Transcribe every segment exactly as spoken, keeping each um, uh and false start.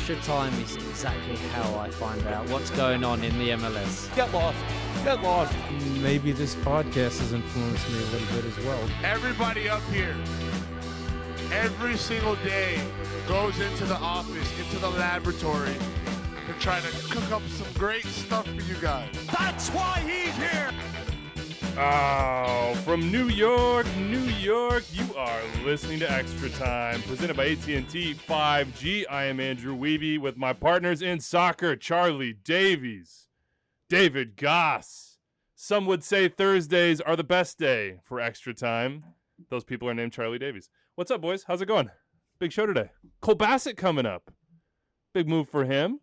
Extra Time is exactly how I find out what's going on in the M L S. Get lost. Get lost. Maybe this podcast has influenced me a little bit as well. Everybody up here, every single day, goes into the office, into the laboratory, to try to cook up some great stuff for you guys. That's why he's here. Oh, from New York, New York, you are listening to Extra Time, presented by A T and T five G. I am Andrew Wiebe with my partners in soccer, Charlie Davies, David Goss. Some would say Thursdays are the best day for Extra Time. Those people are named Charlie Davies. What's up, boys? How's it going? Big show today. Cole Bassett coming up. Big move for him.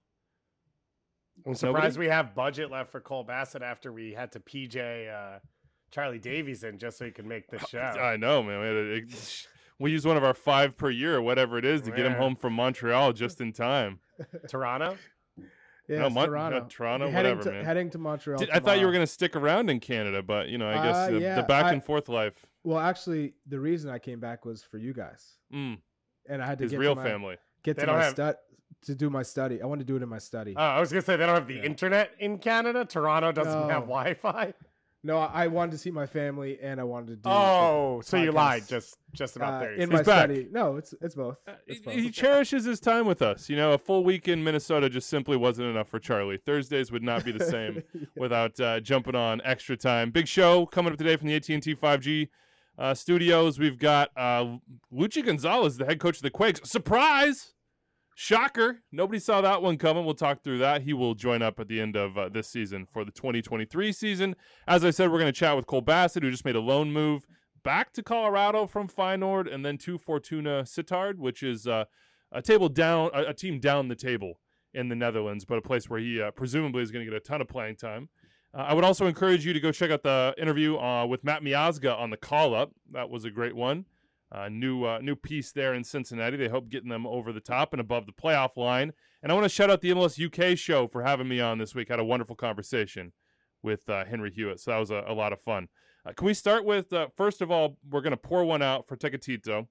I'm surprised Nobody? we have budget left for Cole Bassett after we had to P J uh, Charlie Davies in just so he could make the show. I know, man. We, had a, it, we use one of our five per year or whatever it is to get him Yeah. home from Montreal just in time. Toronto? Yeah, No, it's Mon- Toronto. no, Toronto, heading whatever, to, man. Heading to Montreal. Did, I thought you were tomorrow. going to stick around in Canada, but, you know, I guess Uh, the, yeah, the back I- and forth life. Well, actually, the reason I came back was for you guys, Mm, and I had to his get real to my, family. get They to don't my have- stud to do my study. I want to do it in my study. Oh, I was going to say they don't have the Yeah. internet in Canada. Toronto doesn't No. have Wi-Fi. no, I I wanted to see my family, and I wanted to do. Oh, so you podcasts, lied just just about uh, there. in He's my back. study. No, it's it's both. He, It's both. he cherishes his time with us. You know, a full week in Minnesota just simply wasn't enough for Charlie. Thursdays would not be the same Yeah. without uh, jumping on Extra Time. Big show coming up today from the A T and T five G uh, studios. We've got uh, Luchi Gonzalez, the head coach of the Quakes. Surprise! Shocker. Nobody saw that one coming. We'll talk through that. He will join up at the end of uh, this season for the twenty twenty-three season. As I said, we're going to chat with Cole Bassett, who just made a loan move back to Colorado from Feyenoord and then to Fortuna Sittard, which is uh, a table down, a, a team down the table in the Netherlands, but a place where he uh, presumably is going to get a ton of playing time. Uh, I would also encourage you to go check out the interview uh, with Matt Miazga on the call-up. That was a great one. Uh, new uh, new piece there in Cincinnati. They hope getting them over the top and above the playoff line. And I want to shout out the M L S U K show for having me on this week. Had a wonderful conversation with uh, Henry Hewitt, so that was a, a lot of fun. Uh, can we start with, uh, first of all, we're going to pour one out for Tecatito.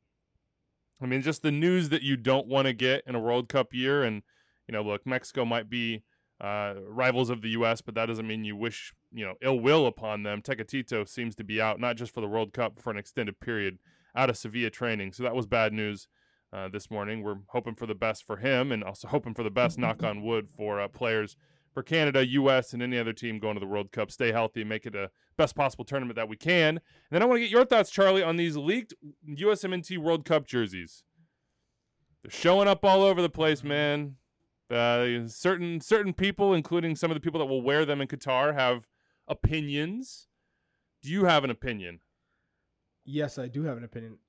I mean, just the news that you don't want to get in a World Cup year. And, you know, look, Mexico might be uh, rivals of the U S, but that doesn't mean you wish, you know, ill will upon them. Tecatito seems to be out, not just for the World Cup, but for an extended period out of Sevilla training. So that was bad news uh, this morning. We're hoping for the best for him and also hoping for the best, knock on wood, for uh, players for Canada, U S, and any other team going to the World Cup. Stay healthy, make it a best possible tournament that we can. And then I want to get your thoughts, Charlie, on these leaked U S M N T World Cup jerseys. They're showing up all over the place, man. Uh, certain certain people, including some of the people that will wear them in Qatar, have opinions. Do you have an opinion? Yes, I do have an opinion.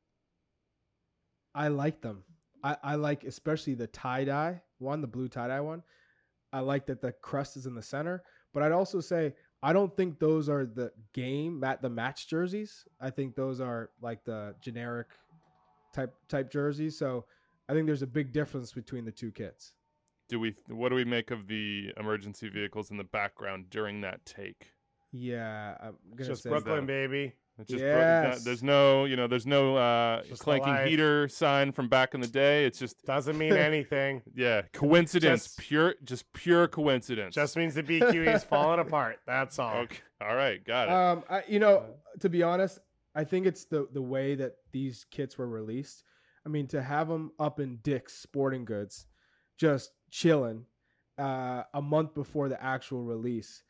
I like them. I, I like especially the tie-dye one, the blue tie-dye one. I like that the crest is in the center. But I'd also say I don't think those are the game, mat the match jerseys. I think those are like the generic type type jerseys. So I think there's a big difference between the two kits. Do we? What do we make of the emergency vehicles in the background during that take? Yeah, I'm gonna Just say Brooklyn, that. baby. It's just Yes. there's no, you know, there's no uh, Just clanking alive. heater sign from back in the day. It's just, Doesn't mean anything. yeah, coincidence, Just- pure, just pure coincidence. Just means the B Q E is falling apart. That's all. okay. All right, got it. Um, I, you know, to be honest, I think it's the the way that these kits were released. I mean, to have them up in Dick's Sporting Goods, just chilling, uh, a month before the actual release,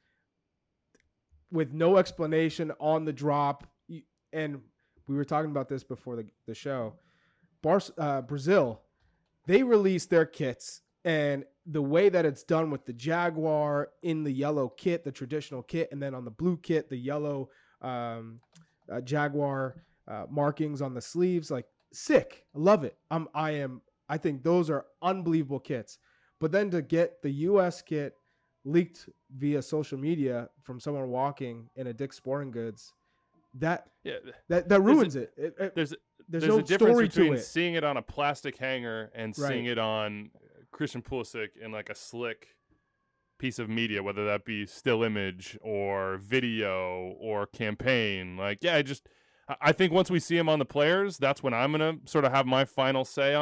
with no explanation on the drop. You- And we were talking about this before the the show. Bar- uh, Brazil, they released their kits, and the way that it's done with the Jaguar in the yellow kit, the traditional kit, and then on the blue kit, the yellow um, uh, Jaguar uh, markings on the sleeves, like sick. I love it. I'm, I am. I think those are unbelievable kits. But then to get the U S kit leaked via social media from someone walking in a Dick's Sporting Goods, that yeah, that that ruins it. It- it- there's There's, there's no a difference story between to it. seeing it on a plastic hanger and Right. seeing it on Christian Pulisic in like a slick piece of media, whether that be still image or video or campaign. Like, yeah, I just I- I think once we see him on the players, that's when I'm gonna sort of have my final say on it.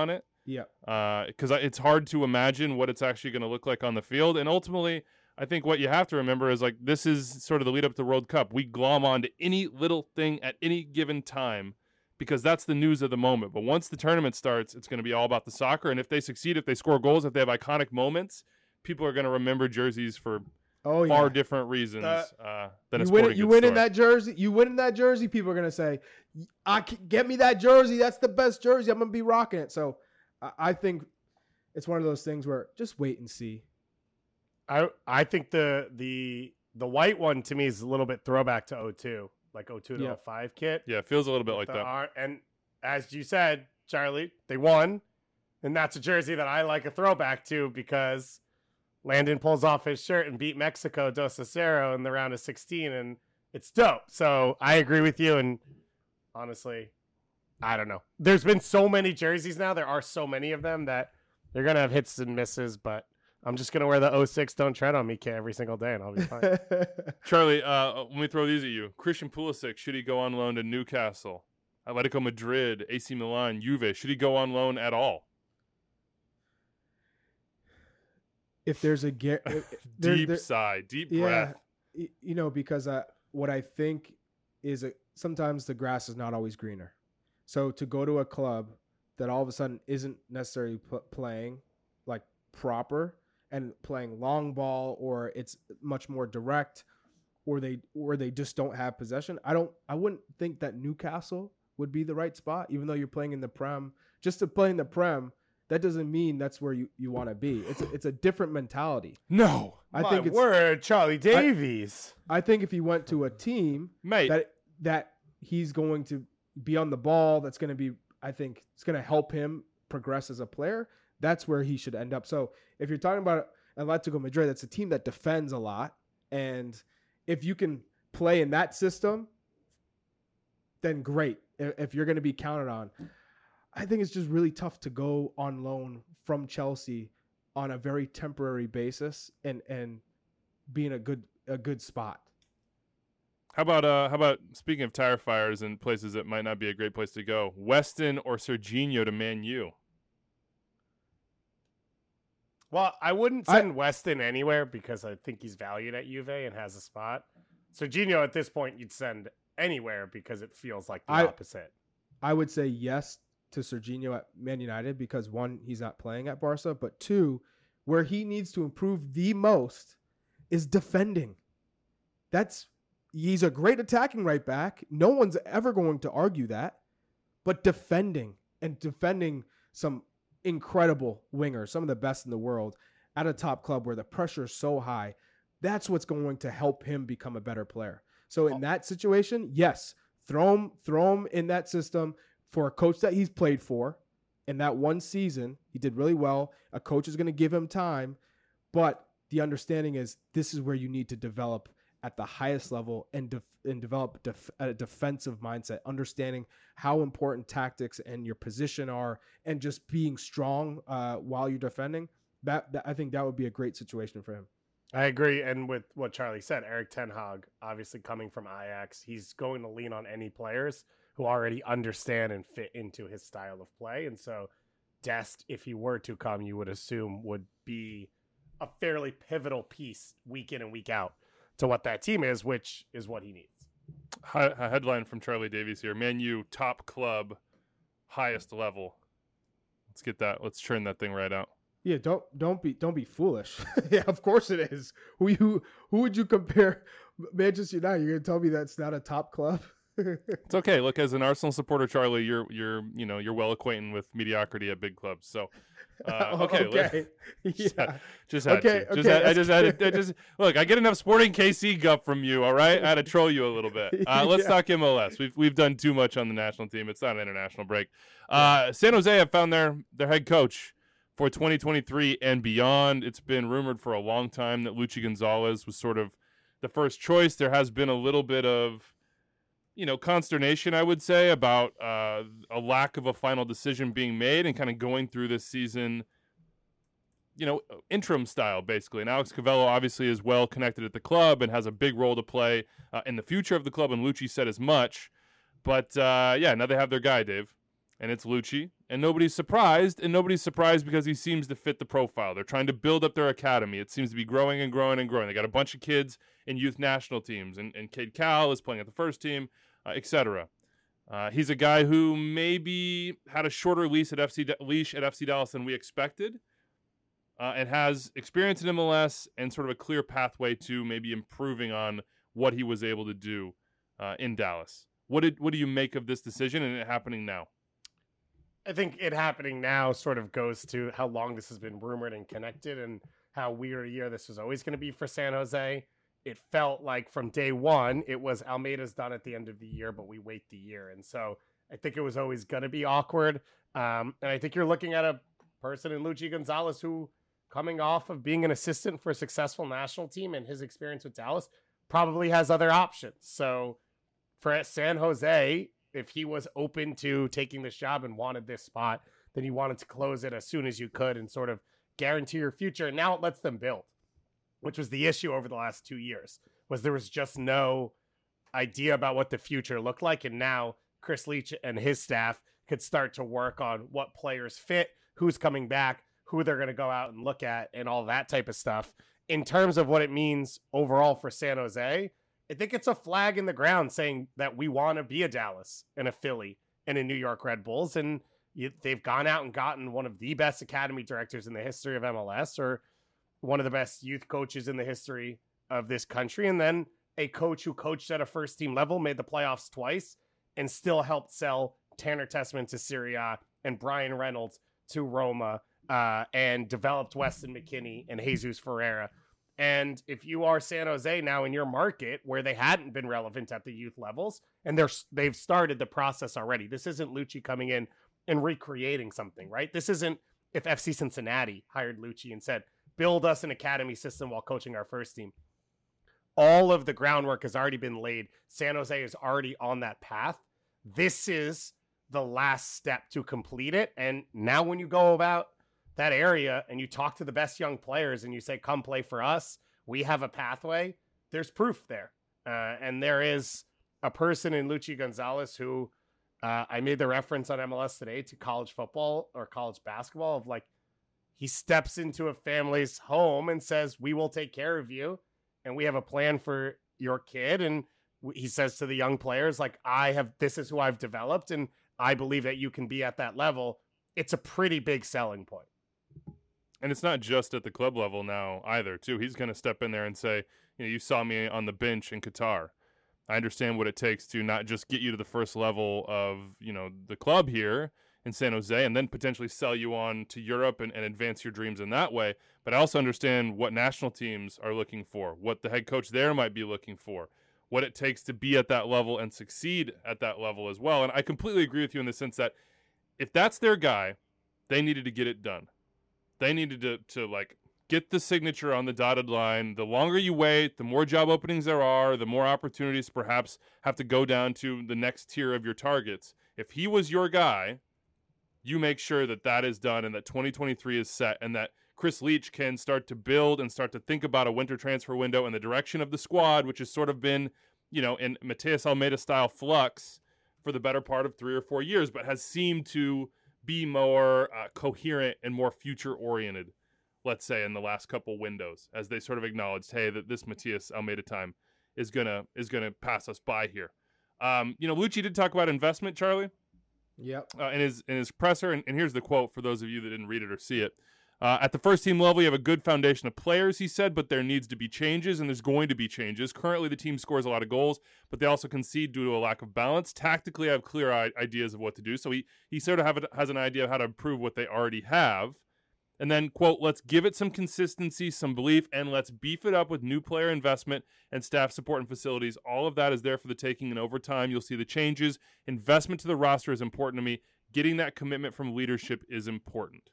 Yeah. Because uh, it's hard to imagine what it's actually going to look like on the field. And ultimately, I think what you have to remember is like this is sort of the lead up to the World Cup. We glom on to any little thing at any given time because that's the news of the moment. But once the tournament starts, it's going to be all about the soccer. And if they succeed, if they score goals, if they have iconic moments, people are going to remember jerseys for oh, far yeah. different reasons Uh, uh, than a You sporting win, you goods win in store. that jersey. You win in that jersey. People are gonna say, "I can, get me that jersey. That's the best jersey. I'm gonna be rocking it." So, I, I think it's one of those things where just wait and see. I I think the the the white one to me is a little bit throwback to oh two, like oh two to Yeah. oh five kit. Yeah, it feels a little bit like The that. ar- and as you said, Charlie, they won, and that's a jersey that I like a throwback to because Landon pulls off his shirt and beat Mexico dos a cero in the round of sixteen, and it's dope. So I agree with you, and honestly, I don't know. There's been so many jerseys now. There are so many of them that they're gonna have hits and misses, but I'm just gonna wear the oh six Don't Tread on Me kit every single day, and I'll be fine. Charlie, uh, let me throw these at you. Christian Pulisic, should he go on loan to Newcastle? Atletico Madrid, A C Milan, Juve, should he go on loan at all? If there's a get, there, Deep there- sigh, deep yeah, breath. y- you know, because uh, what I think is a, sometimes the grass is not always greener. So to go to a club that all of a sudden isn't necessarily p- playing like proper and playing long ball, or it's much more direct, or they or they just don't have possession. I don't. I wouldn't think that Newcastle would be the right spot, even though you're playing in the Prem. Just to play in the Prem, that doesn't mean that's where you, you want to be. It's a, it's a different mentality. No, I My think it's. word, Charlie Davies. I think if he went to a team mate. that that he's going to be on the ball, that's going to be, I think it's going to help him progress as a player. That's where he should end up. So if you're talking about Atletico Madrid, that's a team that defends a lot, and if you can play in that system, then great. If if you're going to be counted on, I think it's just really tough to go on loan from Chelsea on a very temporary basis and and be in a good a good spot. How about uh? How about speaking of tire fires and places that might not be a great place to go? Weston or Serginho to Man U? Well, I wouldn't I- send Weston anywhere because I think he's valued at Juve and has a spot. Serginho, at this point, you'd send anywhere because it feels like the I- opposite. I would say yes to Serginho at Man United because one, he's not playing at Barca, but two, where he needs to improve the most is defending. That's he's a great attacking right back. No one's ever going to argue that. But defending and defending some incredible wingers, some of the best in the world at a top club where the pressure is so high, that's what's going to help him become a better player. So in that situation, yes, throw him, throw him in that system for a coach that he's played for. In that one season, he did really well. A coach is going to give him time, but the understanding is this is where you need to develop at the highest level and def- and develop def- a defensive mindset, understanding how important tactics and your position are, and just being strong uh, while you're defending. That, that I think that would be a great situation for him. I agree. And with what Charlie said, Eric Ten Hag, obviously coming from Ajax, he's going to lean on any players who already understand and fit into his style of play. And so Dest, if he were to come, you would assume would be a fairly pivotal piece week in and week out to what that team is, which is what he needs. Hi, a headline from Charlie Davies here: Man U top club, highest level. Let's get that. Let's churn that thing right out. Yeah, don't don't be don't be foolish. Yeah, of course it is. Who you who would you compare Manchester United? You're gonna tell me that's not a top club? It's okay. Look, as an Arsenal supporter, Charlie, you're you're you know you're well acquainted with mediocrity at big clubs. So, uh, okay, okay. Just, Yeah. just had Okay, to. Just okay, had, I that's just had to. I just look. I get enough Sporting K C guff from you. All right, I had to troll you a little bit. Uh, let's Yeah. talk M L S. We've we've done too much on the national team. It's not an international break. Uh, San Jose have found their their head coach for twenty twenty-three and beyond. It's been rumored for a long time that Luchi Gonzalez was sort of the first choice. There has been a little bit of, you know, consternation, I would say, about uh, a lack of a final decision being made and kind of going through this season, you know, interim style, basically. And Alex Cavello obviously is well connected at the club and has a big role to play uh, in the future of the club, and Luchi said as much. But, uh, yeah, now they have their guy, Dave. and it's Lucci, and nobody's surprised, and nobody's surprised because he seems to fit the profile. They're trying to build up their academy. It seems to be growing and growing and growing. They got a bunch of kids in youth national teams, and, and Cade Cowell is playing at the first team, uh, et cetera. Uh, he's a guy who maybe had a shorter leash at F C leash at F C Dallas than we expected, uh, and has experience in M L S and sort of a clear pathway to maybe improving on what he was able to do uh, in Dallas. What did what do you make of this decision and it happening now? I think it happening now sort of goes to how long this has been rumored and connected, and how weird a year this was always going to be for San Jose. It felt like from day one, it was Almeida's done at the end of the year, but we wait the year. And so I think it was always going to be awkward. Um, and I think you're looking at a person in Lucci Gonzalez who, coming off of being an assistant for a successful national team and his experience with Dallas, probably has other options. So for San Jose, if he was open to taking this job and wanted this spot, then you wanted to close it as soon as you could and sort of guarantee your future. And now it lets them build, which was the issue over the last two years, was there was just no idea about what the future looked like. And now Chris Leach and his staff could start to work on what players fit, who's coming back, who they're going to go out and look at, and all that type of stuff. In terms of what it means overall for San Jose, I think it's a flag in the ground saying that we want to be a Dallas and a Philly and a New York Red Bulls. And you, they've gone out and gotten one of the best academy directors in the history of M L S, or one of the best youth coaches in the history of this country. And then a coach who coached at a first team level, made the playoffs twice, and still helped sell Tanner Tessman to Serie A and Brian Reynolds to Roma, uh, and developed Weston McKennie and Jesus Ferreira. And if you are San Jose now in your market where they hadn't been relevant at the youth levels, and they're, they've started the process already. This isn't Lucci coming in and recreating something, right? This isn't if F C Cincinnati hired Lucci and said, build us an academy system while coaching our first team. All of the groundwork has already been laid. San Jose is already on that path. This is the last step to complete it. And now when you go about that area and you talk to the best young players and you say, come play for us, we have a pathway, there's proof there. Uh, and there is a person in Lucci Gonzalez who uh, I made the reference on M L S today to college football or college basketball of like, he steps into a family's home and says, we will take care of you. And we have a plan for your kid. And he says to the young players, like, I have, this is who I've developed. And I believe that you can be at that level. It's a pretty big selling point. And it's not just at the club level now either, too. He's going to step in there and say, you know, you saw me on the bench in Qatar. I understand what it takes to not just get you to the first level of, you know, the club here in San Jose and then potentially sell you on to Europe and, and advance your dreams in that way. But I also understand what national teams are looking for, what the head coach there might be looking for, what it takes to be at that level and succeed at that level as well. And I completely agree with you in the sense that if that's their guy, they needed to get it done. They needed to, to like, get the signature on the dotted line. The longer you wait, the more job openings there are, the more opportunities perhaps have to go down to the next tier of your targets. If he was your guy, you make sure that that is done and that twenty twenty-three is set and that Chris Leach can start to build and start to think about a winter transfer window and the direction of the squad, which has sort of been, you know, in Matias Almeida style flux for the better part of three or four years, but has seemed to be more uh, coherent and more future oriented, let's say, in the last couple windows, as they sort of acknowledged, hey, that this Matias Almeida time is gonna is gonna pass us by here. Um, you know, Lucci did talk about investment, Charlie. Yep. Uh, in his in his presser, and, and here's the quote for those of you that didn't read it or see it. Uh, at the first team level, you have a good foundation of players, he said, but there needs to be changes, and there's going to be changes. Currently, the team scores a lot of goals, but they also concede due to a lack of balance. Tactically, I have clear I- ideas of what to do, so he, he sort of have a, has an idea of how to improve what they already have. And then, quote, let's give it some consistency, some belief, and let's beef it up with new player investment and staff support and facilities. All of that is there for the taking, and over time, you'll see the changes. Investment to the roster is important to me. Getting that commitment from leadership is important.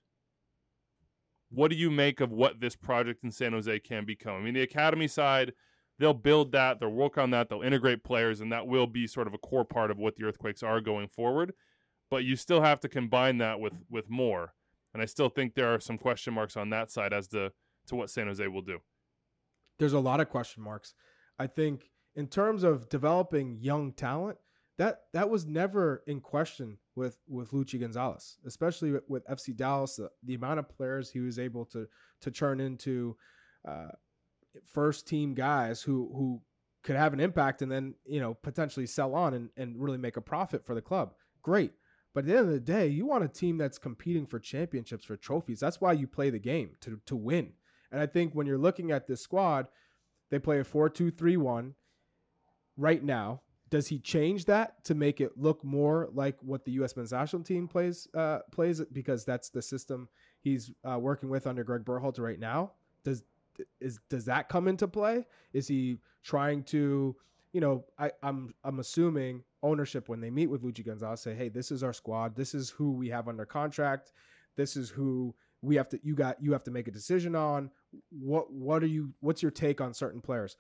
What do you make of what this project in San Jose can become? I mean, the academy side, they'll build that, they'll work on that, they'll integrate players, and that will be sort of a core part of what the Earthquakes are going forward. But you still have to combine that with with more. And I still think there are some question marks on that side as to, to what San Jose will do. There's a lot of question marks. I think in terms of developing young talent, that that was never in question with with Luchi Gonzalez, especially with, with F C Dallas. The, the amount of players he was able to to turn into uh, first team guys who who could have an impact and then, you know, potentially sell on and, and really make a profit for the club. Great. But at the end of the day, you want a team that's competing for championships, for trophies. That's why you play the game, to to win. And I think when you're looking at this squad, they play a four two three one right now. Does he change that to make it look more like what the U S men's national team plays uh, plays? Because that's the system he's uh, working with under Greg Berhalter right now. Does is does that come into play? Is he trying to, you know, I, I'm I'm assuming ownership, when they meet with Luchi Gonzalez, say, hey, this is our squad. This is who we have under contract. This is who we have to you got you have to make a decision on. What what are you what's your take on certain players?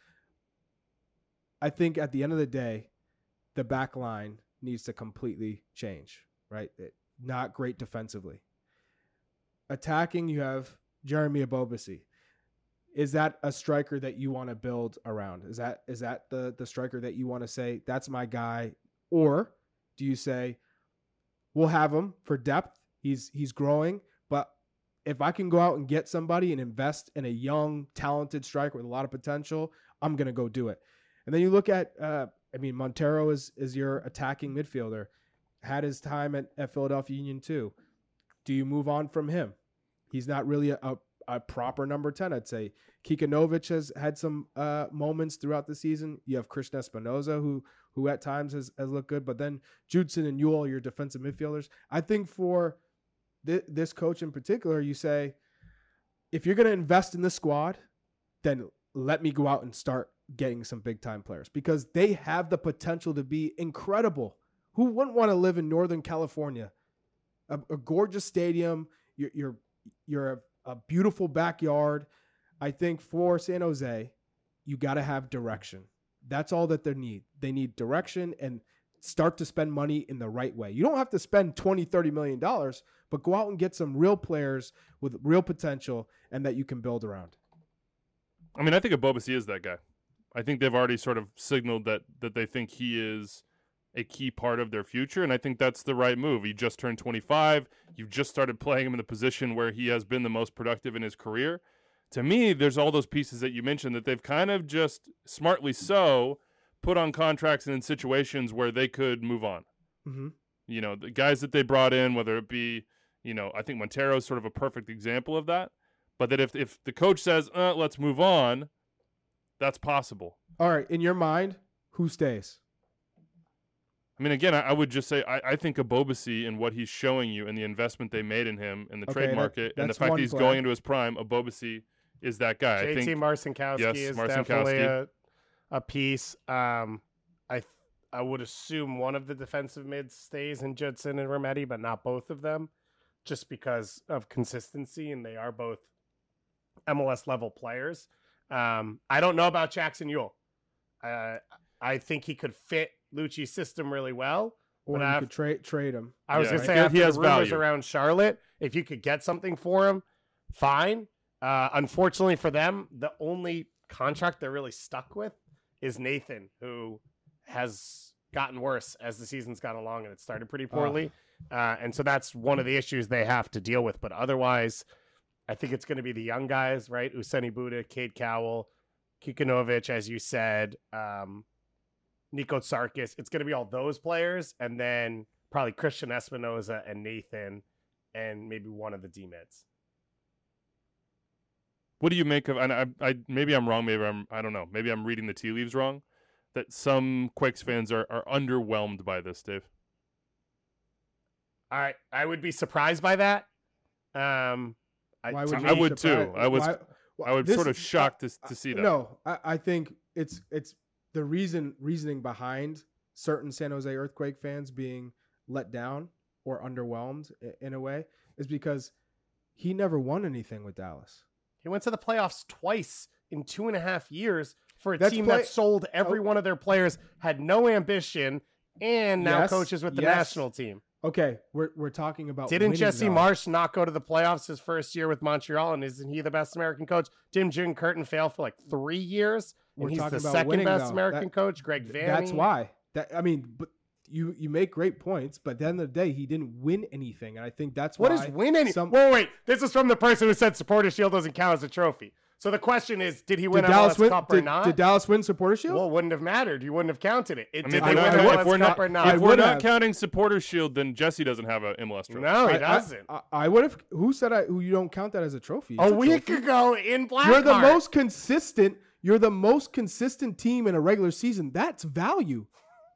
I think at the end of the day, the back line needs to completely change, right? It, not great defensively. Attacking, you have Jeremy Ebobisse. Is that a striker that you want to build around? Is that is that the the striker that you want to say, that's my guy? Or do you say, we'll have him for depth, he's he's growing, but if I can go out and get somebody and invest in a young, talented striker with a lot of potential, I'm going to go do it. And then you look at, uh, I mean, Montero is is your attacking midfielder, had his time at, at Philadelphia Union too. Do you move on from him? He's not really a, a, a proper number ten, I'd say. Kikanovic has had some uh, moments throughout the season. You have Christian Espinoza, who who at times has, has looked good, but then Judson and Ewell, your defensive midfielders. I think for th- this coach in particular, you say, if you're going to invest in the squad, then let me go out and start getting some big-time players, because they have the potential to be incredible. Who wouldn't want to live in Northern California? A, a gorgeous stadium, you're you're, you're a, a beautiful backyard. I think for San Jose, you got to have direction. That's all that they need. They need direction and start to spend money in the right way. You don't have to spend twenty, thirty million dollars, but go out and get some real players with real potential and that you can build around. I mean, I think Ebobisse is that guy. I think they've already sort of signaled that that they think he is a key part of their future, and I think that's the right move. He just turned twenty-five. You've just started playing him in the position where he has been the most productive in his career. To me, there's all those pieces that you mentioned that they've kind of just, smartly so, put on contracts and in situations where they could move on. Mm-hmm. You know, the guys that they brought in, whether it be, you know, I think Montero is sort of a perfect example of that. But that if if the coach says, uh, let's move on, that's possible. All right. In your mind, who stays? I mean, again, I, I would just say I, I think Ebobisse and what he's showing you and the investment they made in him and the Okay, trade that- market and the that's fact that one he's player. going into his prime, Ebobisse is that guy. I J T think Marcinkowski yes, is Marcinkowski. definitely a, a piece. Um, I th- I would assume one of the defensive mids stays in Judson and Rometty, but not both of them, just because of consistency, and they are both M L S level players. Um, I don't know about Jackson Ewell. Uh, I think he could fit Lucci's system really well. Or But you I've- could trade trade him. I was Yeah, going I to say, feel after he has the rumors value. around Charlotte, if you could get something for him, fine. Uh, unfortunately for them, the only contract they're really stuck with is Nathan, who has gotten worse as the season's gone along, and it started pretty poorly. Uh, and so that's one of the issues they have to deal with. But otherwise, I think it's going to be the young guys, right? Useni Buddha, Cade Cowell, Kikanovic, as you said, um, Nico Tsarkis. It's going to be all those players, and then probably Christian Espinoza and Nathan, and maybe one of the D-mids. what do you make of? And I, I maybe I'm wrong. Maybe I'm I don't know. Maybe I'm reading the tea leaves wrong. That some Quakes fans are, are underwhelmed by this, Dave. All right, I would be surprised by that. Um, I, Why to would me- you I be would too. surprised? I was Why- why- I was this sort of is- shocked to I- to see that. No, I, I think it's it's the reason reasoning behind certain San Jose Earthquake fans being let down or underwhelmed i- in a way is because he never won anything with Dallas. He went to the playoffs twice in two and a half years for a That's team play- that sold every Oh. one of their players, had no ambition, and now Yes, coaches with the yes. national team. Okay, we're we're talking about Didn't winning, Jesse though. Marsh not go to the playoffs his first year with Montreal? And isn't he the best American coach? Didn't Jim Curtin fail for like three years? We're And he's talking the about second winning, best though. American That- coach, Greg Vanny. That's why. That I mean, but you you make great points, but at the end of the day, he didn't win anything, and I think that's What why is win any? some- Wait, wait. This is from the person who said Supporter Shield doesn't count as a trophy. So the question is, did he win did M L S Dallas win? Cup or Did, not? did Dallas win Supporter Shield? Well, it wouldn't have mattered. You wouldn't have counted it. it I mean, did if they we're win not, M L S if we're Cup not, or not? if I we're would not have. counting Supporter Shield, then Jesse doesn't have a M L S trophy. No, he I- doesn't. I, I would have. Who said I? Who you don't count that as a trophy? It's a week trophy. ago in Blackheart. You're the most consistent. You're the most consistent team in a regular season. That's value.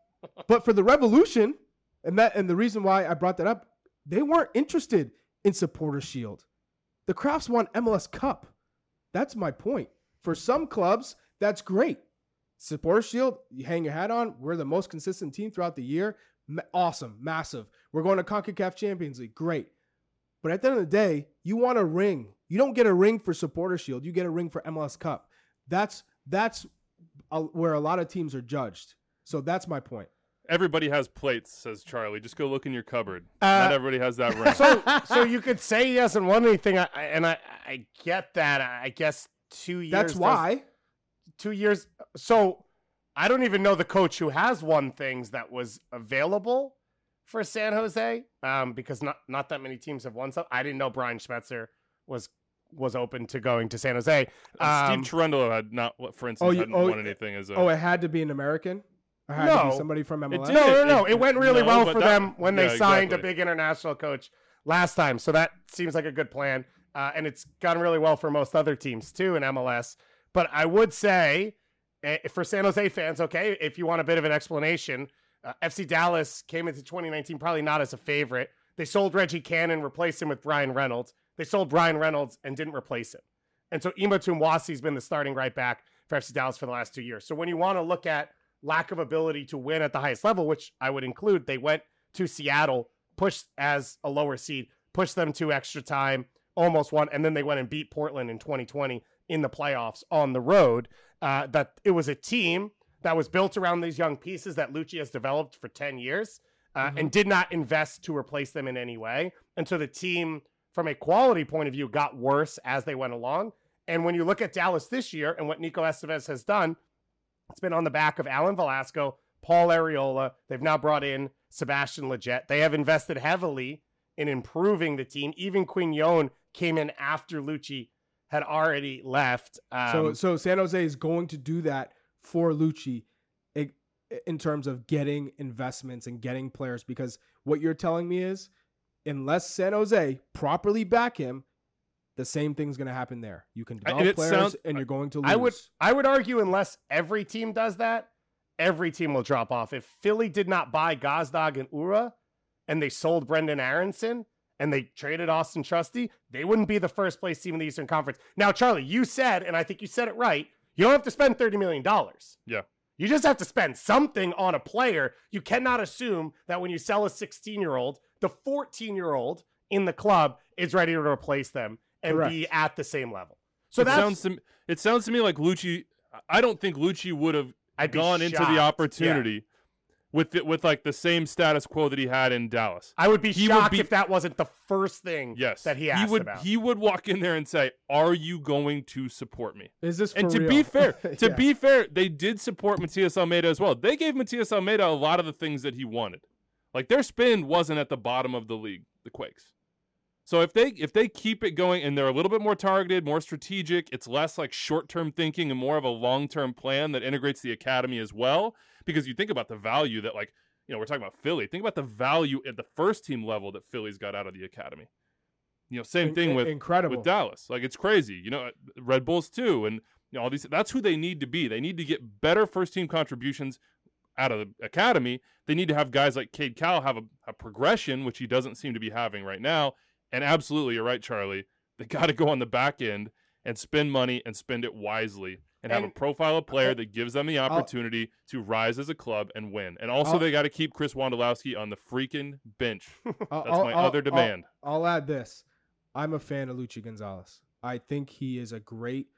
But for the Revolution, and that and the reason why I brought that up, they weren't interested in Supporter Shield. The Crafts won M L S Cup. That's my point. For some clubs, that's great. Supporter Shield, you hang your hat on. We're the most consistent team throughout the year. Ma- awesome, massive. We're going to CONCACAF Champions League. Great. But at the end of the day, you want a ring. You don't get a ring for Supporter Shield. You get a ring for M L S Cup. That's that's a, where a lot of teams are judged. So that's my point. Everybody has plates, says Charlie. Just go look in your cupboard. Uh, Not everybody has that ring. so, so you could say he hasn't won anything, I, I- and I, I get that. I guess two years. That's does- why. two years. So I don't even know the coach who has won things that was available for San Jose, um, because not not that many teams have won some. I didn't know Brian Schmetzer was was open to going to San Jose. Uh, Um, Steve Cherundolo had not, for instance, Oh, you- hadn't oh, won anything as a. Oh, it had to be an American? Or had to No. be somebody from M L S? It No, did. no, no. It- It went really no, well but for that- them when they yeah, signed a exactly. big international coach last time. So that seems like a good plan. Uh, and it's gone really well for most other teams too in M L S. But I would say eh, for San Jose fans, okay, if you want a bit of an explanation, uh, F C Dallas came into twenty nineteen probably not as a favorite. They sold Reggie Cannon, replaced him with Brian Reynolds. They sold Brian Reynolds and didn't replace him. And so Ima Tumwasi's been the starting right back for F C Dallas for the last two years. So when you want to look at lack of ability to win at the highest level, which I would include, they went to Seattle, pushed as a lower seed, pushed them to extra time, almost won, and then they went and beat Portland in twenty twenty in the playoffs on the road. Uh, that it was a team that was built around these young pieces that Lucci has developed for ten years uh, Mhm. and did not invest to replace them in any way. And so the team, from a quality point of view, got worse as they went along. And when you look at Dallas this year and what Nico Estevez has done, it's been on the back of Alan Velasco, Paul Areola. They've now brought in Sebastian Lletget. They have invested heavily in improving the team. Even Quignon came in after Lucci had already left. Um, So, so San Jose is going to do that for Lucci i- in terms of getting investments and getting players, because what you're telling me is unless San Jose properly back him, the same thing's going to happen there. You can I- develop and it players sounds- and you're going to lose. I would I would argue unless every team does that, every team will drop off. If Philly did not buy Gazdag and Ura and they sold Brendan Aronson and they traded Austin Trusty, they wouldn't be the first place team in the Eastern Conference. Now, Charlie, you said, and I think you said it right, you don't have to spend thirty million dollars. Yeah. You just have to spend something on a player. You cannot assume that when you sell a sixteen-year-old, the fourteen-year-old in the club is ready to replace them and Correct. be at the same level. So it that's sounds to me, it sounds to me like Lucci. I don't think Lucci would have I'd be gone into shocked. the Yeah. opportunity with the, with like the same status quo that he had in Dallas. I would be He would shocked be- if that wasn't the first thing Yes, that he asked would. about. He would walk in there and say, "Are you going to support me?" Is this for And to real? be fair, to Yeah. be fair, they did support Matias Almeida as well. They gave Matias Almeida a lot of the things that he wanted. Like their spin wasn't at the bottom of the league, the Quakes. So if they if they keep it going and they're a little bit more targeted, more strategic, it's less like short-term thinking and more of a long-term plan that integrates the academy as well. Because you think about the value that, like, you know, we're talking about Philly. Think about the value at the first team level that Philly's got out of the academy. You know, same In- thing with incredible. with Dallas. Like it's crazy. You know, Red Bulls too, and you know all these. That's who they need to be. They need to get better first team contributions out of the academy. They need to have guys like Cade Cowell have a, a progression, which he doesn't seem to be having right now. And absolutely, you're right, Charlie. They got to go on the back end and spend money and spend it wisely and, have a And- profile of player that gives them the opportunity to rise as a club and win. And also, I'll- they got to keep Chris Wondolowski on the freaking bench. I'll- That's my I'll- other I'll- demand. I'll, add this. I'm a fan of Lucci Gonzalez. I think he is a great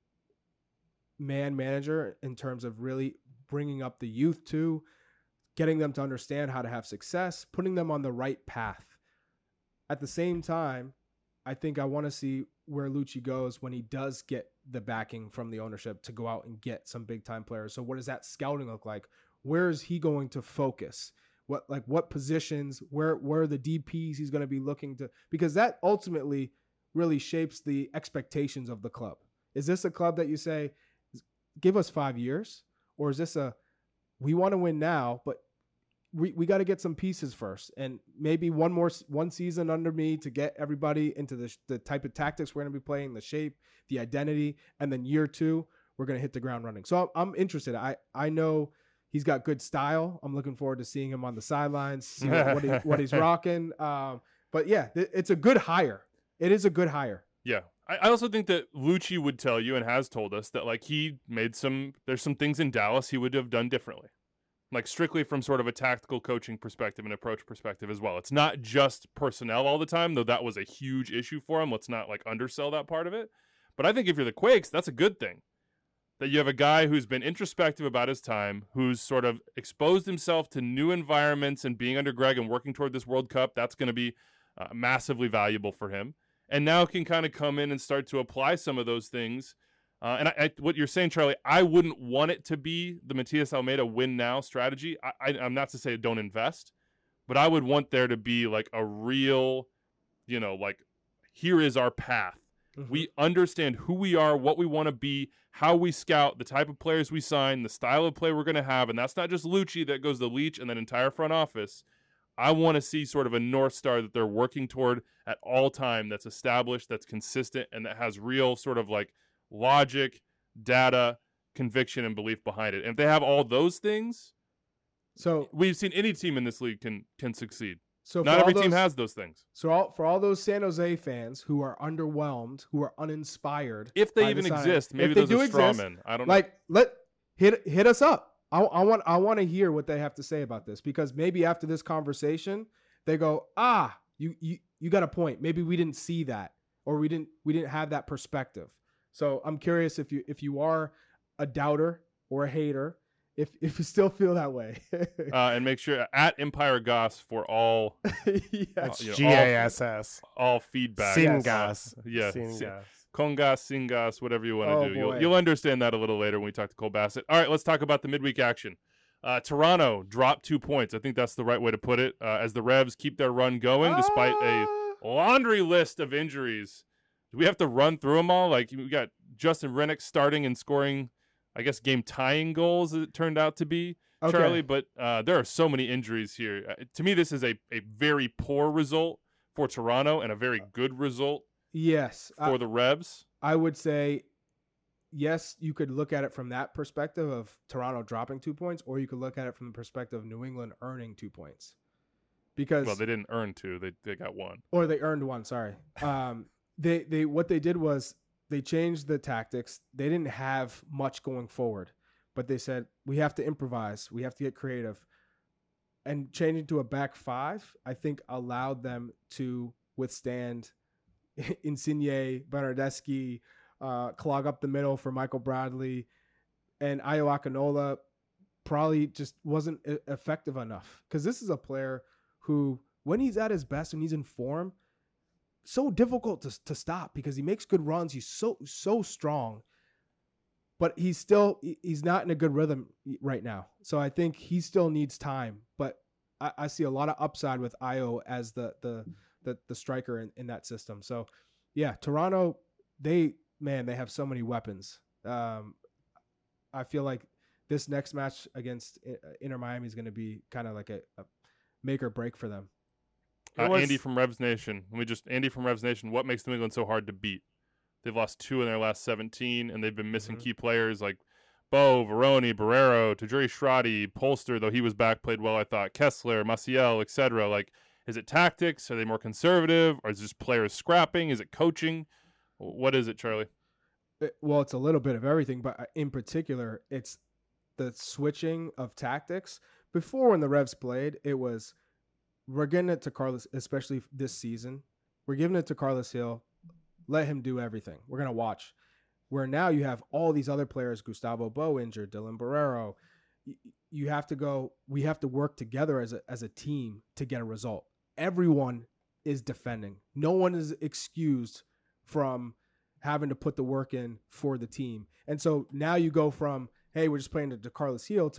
man manager in terms of really bringing up the youth too, getting them to understand how to have success, putting them on the right path. At the same time, I think I want to see where Lucci goes when he does get the backing from the ownership to go out and get some big time players. So what does that scouting look like? Where is he going to focus? what like what positions, where where are the D Ps he's going to be looking to, because that ultimately really shapes the expectations of the club. Is this a club that you say, give us five years, or is this a we want to win now, but we, we got to get some pieces first, and maybe one more one season under me to get everybody into the the type of tactics we're going to be playing, the shape, the identity, and then year two we're going to hit the ground running. So I'm, I'm interested. I I know he's got good style. I'm looking forward to seeing him on the sidelines, see what, what, he, what he's rocking. Um, but yeah, it, it's a good hire. It is a good hire. Yeah. I, I also think that Lucci would tell you and has told us that like he made some, there's some things in Dallas he would have done differently. Like strictly from sort of a tactical coaching perspective and approach perspective as well. It's not just personnel all the time, though that was a huge issue for him. Let's not like undersell that part of it. But I think if you're the Quakes, that's a good thing. That you have a guy who's been introspective about his time, who's sort of exposed himself to new environments and being under Greg and working toward this World Cup. That's going to be uh, massively valuable for him. And now can kind of come in and start to apply some of those things. Uh, and I, I, what you're saying, Charlie, I wouldn't want it to be the Matias Almeida win now strategy. I, I, I'm not to say don't invest, but I would want there to be like a real, you know, like here is our path. Mm-hmm. We understand who we are, what we want to be, how we scout, the type of players we sign, the style of play we're going to have. And that's not just Lucci that goes to Leach and that entire front office. I want to see sort of a North Star that they're working toward at all time, that's established, that's consistent, and that has real sort of like logic, data, conviction, and belief behind it. And if they have all those things, so we've seen any team in this league can can succeed. So not every those, team has those things. So all, for all those San Jose fans who are underwhelmed, who are uninspired, if they even exist, maybe those are straw men. I don't know. Like let hit hit us up. I, I want I want to hear what they have to say about this, because maybe after this conversation they go, ah, you you you got a point. Maybe we didn't see that, or we didn't we didn't have that perspective. So I'm curious if you if you are a doubter or a hater, if if you still feel that way. uh, and make sure at Empire Goss for all yes. G A S S all, all feedback. Singas. Yeah. Singas. Congas, Singas, whatever you want to oh, do. Boy. You'll, you'll understand that a little later when we talk to Cole Bassett. All right, let's talk about the midweek action. Uh, Toronto dropped two points. I think that's the right way to put it. Uh, as the Revs keep their run going despite a laundry list of injuries. Do we have to run through them all? Like, we got Justin Rennick starting and scoring, I guess, game-tying goals, as it turned out to be, okay. Charlie. But uh, there are so many injuries here. Uh, to me, this is a, a very poor result for Toronto and a very good result yes, for I, the Revs. I would say, yes, you could look at it from that perspective of Toronto dropping two points, or you could look at it from the perspective of New England earning two points. Because well, they didn't earn two; they they got one, or they earned one. Sorry, um, they they what they did was they changed the tactics. They didn't have much going forward, but they said we have to improvise, we have to get creative, and changing to a back five, I think, allowed them to withstand Insigne, Bernardeschi, uh, clog up the middle for Michael Bradley, and Ayo Akinola probably just wasn't effective enough, because this is a player who, when he's at his best, when he's in form, so difficult to to stop, because he makes good runs. He's so, so strong, but he's still, he's not in a good rhythm right now. So I think he still needs time, but I, I see a lot of upside with Ayo as the, the, the, the striker in, in that system. So yeah, Toronto, they, man, they have so many weapons. Um, I feel like this next match against Inter Miami is going to be kind of like a, a make or break for them. Uh, was... Andy from Revs Nation. Let me just Andy from Revs Nation. What makes New England so hard to beat? They've lost two in their last seventeen, and they've been missing mm-hmm. key players like Bo, Veroni, Barrero, Tajiri Shradi, Polster, though he was back, played well, I thought. Kessler, Maciel, et cetera. Like, is it tactics? Are they more conservative? Or is it just players scrapping? Is it coaching? What is it, Charlie? It, well, it's a little bit of everything, but in particular, it's the switching of tactics. Before, when the Revs played, it was, we're getting it to Carlos, especially this season. We're giving it to Carlos Hill. Let him do everything. We're going to watch. Where now you have all these other players, Gustavo Bo injured, Dylan Barrero. You have to go, we have to work together as a, as a team to get a result. Everyone is defending. No one is excused from having to put the work in for the team. And so now you go from, hey, we're just playing to Carlos Hill, to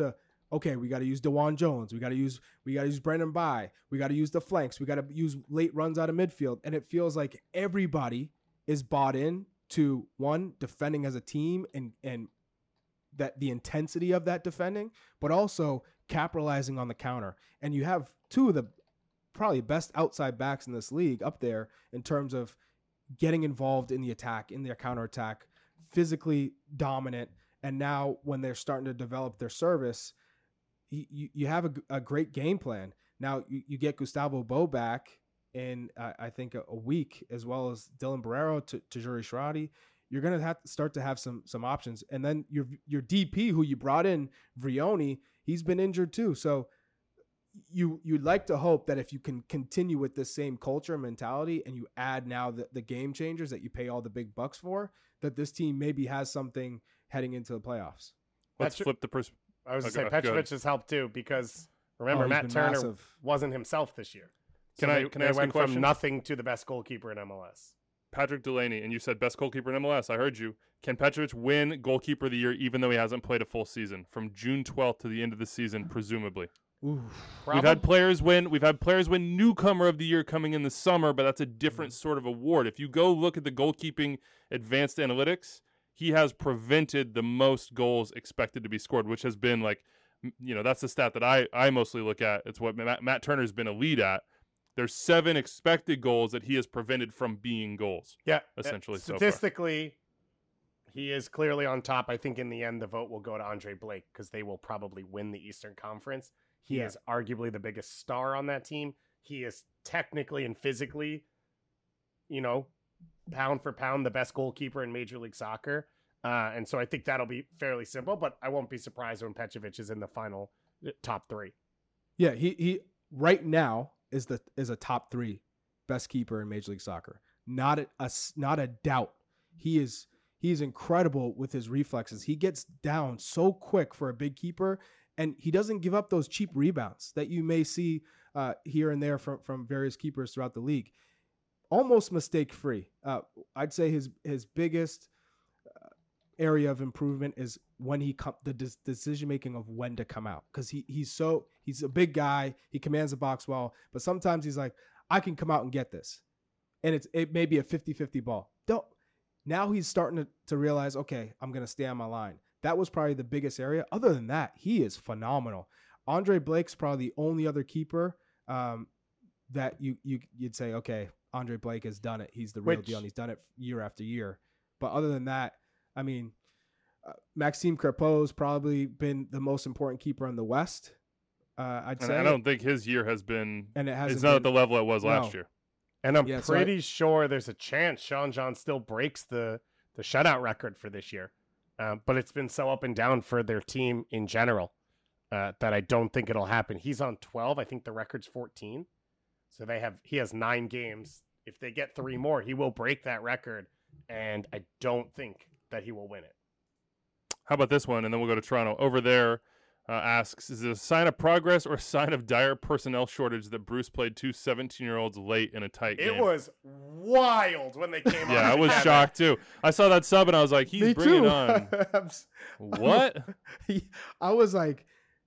okay, we got to use DeJuan Jones. We got to use we got to use Brandon By. We got to use the flanks. We got to use late runs out of midfield. And it feels like everybody is bought in to one, defending as a team and and that the intensity of that defending, but also capitalizing on the counter. And you have two of the probably best outside backs in this league up there in terms of getting involved in the attack, in their counterattack, physically dominant. And now when they're starting to develop their service, you, you have a, a great game plan. Now you, you get Gustavo Bo back in, uh, I think, a, a week, as well as Dylan Barrero to, to Juri Shradi. You're going to have to start to have some some options. And then your your D P, who you brought in, Vrioni, he's been injured too. So you, you'd like to hope that if you can continue with this same culture and mentality and you add now the, the game changers that you pay all the big bucks for, that this team maybe has something heading into the playoffs. Let's Petro- flip the pers- I was Okay, going to say go Petrovic has helped too, because remember, Oh, he's Matt been Turner massive. wasn't himself this year. Can So I- they, can I they ask a went question? from nothing to the best goalkeeper in M L S. Patrick Delaney, and you said best goalkeeper in M L S. I heard you. Can Petrovic win goalkeeper of the year even though he hasn't played a full season from June twelfth to the end of the season, presumably? Ooh. We've had players win. We've had players win newcomer of the year coming in the summer, but that's a different sort of award. If you go look at the goalkeeping advanced analytics, he has prevented the most goals expected to be scored, which has been like, you know, that's the stat that I I mostly look at. It's what Matt, Matt Turner's been a lead at. There's seven expected goals that he has prevented from being goals. Yeah, essentially, uh, so far. statistically, he is clearly on top. I think in the end, the vote will go to Andre Blake because they will probably win the Eastern Conference. He Yeah. is arguably the biggest star on that team. He is technically and physically, you know, pound for pound, the best goalkeeper in Major League Soccer. Uh, and so I think that'll be fairly simple, but I won't be surprised when Petrovic is in the final uh, top three. Yeah, he he right now is the is a top three best keeper in Major League Soccer. Not a, a s- not a doubt. He is he is incredible with his reflexes. He gets down so quick for a big keeper, and he doesn't give up those cheap rebounds that you may see uh, here and there from from various keepers throughout the league. Almost mistake free. Uh, I'd say his his biggest uh, area of improvement is when he come the des- decision making of when to come out, because he he's so he's a big guy. He commands the box well, but sometimes he's like, I can come out and get this, and it's it may be a fifty-fifty ball. Don't now he's starting to, to realize, okay, I'm gonna stay on my line. That was probably the biggest area. Other than that, he is phenomenal. Andre Blake's probably the only other keeper um, that you you you'd say, okay, Andre Blake has done it. He's the real Which- deal, and he's done it year after year. But other than that, I mean, uh, Maxime Crepeau's probably been the most important keeper in the West. Uh, I'd And say, I don't think his year has been. and it hasn't. It's not at been- the level it was last No. year. And I'm Yeah, so I- pretty sure there's a chance Sean John still breaks the, the shutout record for this year. Uh, but it's been so up and down for their team in general uh, that I don't think it'll happen. He's on twelve. I think the record's fourteen. So they have he has nine games. If they get three more, he will break that record. And I don't think that he will win it. How about this one? And then we'll go to Toronto. Over there uh, asks, is it a sign of progress or a sign of dire personnel shortage that Bruce played two seventeen-year-olds late in a tight It game? was wild when they came on. Yeah, I was together. shocked too. I saw that sub and I was like, he's Me bringing too. on. What? I was like,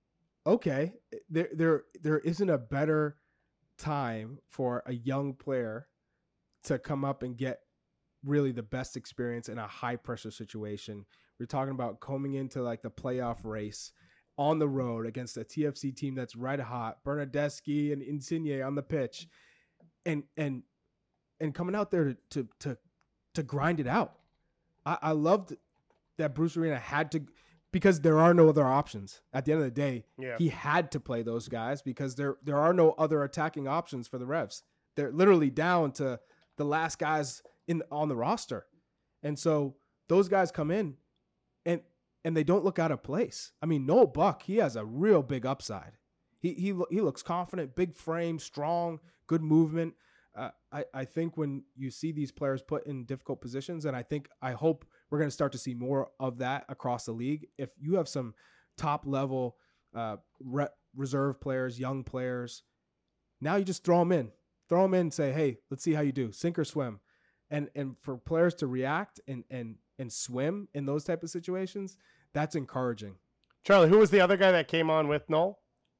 okay, there there there isn't a better time for a young player to come up and get really the best experience in a high pressure situation. We're talking about coming into like the playoff race on the road against a T F C team that's red hot, Bernadeschi and Insigne on the pitch, and and and coming out there to to to, to grind it out. I, I loved that Bruce Arena had to, because there are no other options. At the end of the day, Yeah. he had to play those guys because there there are no other attacking options for the Revs. They're literally down to the last guys in on the roster. And so those guys come in and and they don't look out of place. I mean, Noel Buck, he has a real big upside. He he lo- he looks confident, big frame, strong, good movement. Uh, I, I think when you see these players put in difficult positions, and I think, I hope we're going to start to see more of that across the league. If you have some top level uh, re- reserve players, young players, now you just throw them in, throw them in and say, hey, let's see how you do, sink or swim. And, and for players to react and, and, and swim in those type of situations, that's encouraging. Charlie, who was the other guy that came on with Noel?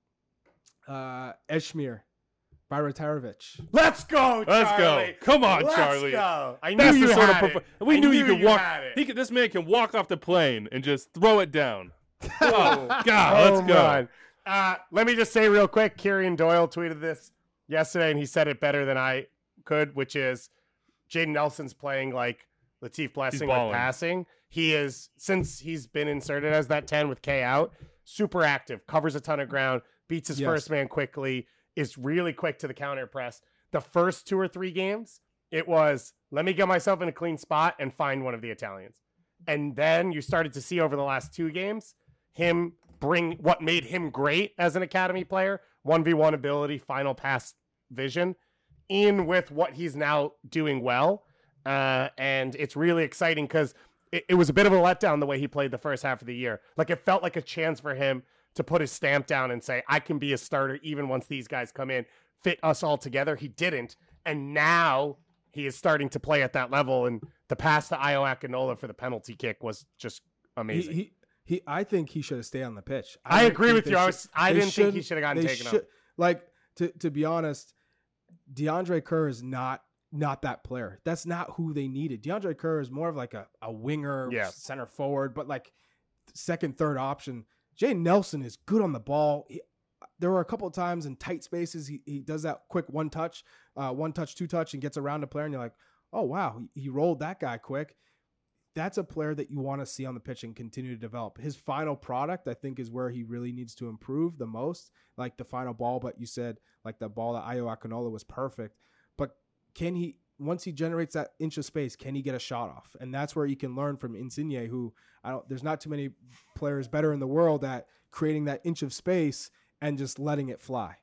Uh, Eshmir, Bajrotarovic. Let's go, Charlie. Let's go. Come on, Let's Charlie. go. I knew That's you the sort of had perf- it. we I knew, you knew could walk. had it. He could. This man can walk off the plane and just throw it down. Oh God, Oh, let's go. man. Uh, let me just say real quick, Kieran Doyle tweeted this yesterday, and he said it better than I could, which is Jaden Nelson's playing like Latif Blessing with balling. passing. He is, since he's been inserted as that ten with K out, super active, covers a ton of ground, beats his Yes. first man quickly, is really quick to the counter press. The first two or three games, it was, let me get myself in a clean spot and find one of the Italians. And then you started to see over the last two games, him bring what made him great as an academy player, one v one ability, final pass vision, in with what he's now doing well. Uh, and it's really exciting because it, it was a bit of a letdown the way he played the first half of the year. Like, it felt like a chance for him to put his stamp down and say, I can be a starter even once these guys come in, fit us all together. He didn't. And now he is starting to play at that level. And the pass to Ayo Akinola for the penalty kick was just amazing. He, he, he, I think he should have stayed on the pitch. I don't agree think with they you. I, should- was, I they didn't think he shouldn't- should have gotten they taken should- out. Like, to, to be honest, DeAndre Kerr is not not that player. That's not who they needed. DeAndre Kerr is more of like a, a winger, Yeah. center forward, but like second, third option. Jay Nelson is good on the ball. He, there were a couple of times in tight spaces he, he does that quick one touch, uh, one touch, two touch, and gets around a player, and you're like, oh wow, he, he rolled that guy quick. That's a player that you want to see on the pitch and continue to develop. His final product, I think, is where he really needs to improve the most, like the final ball. But you said like the ball that Ayo Akinola was perfect. But can he, once he generates that inch of space, can he get a shot off? And that's where you can learn from Insigne, who I don't, there's not too many players better in the world at creating that inch of space and just letting it fly.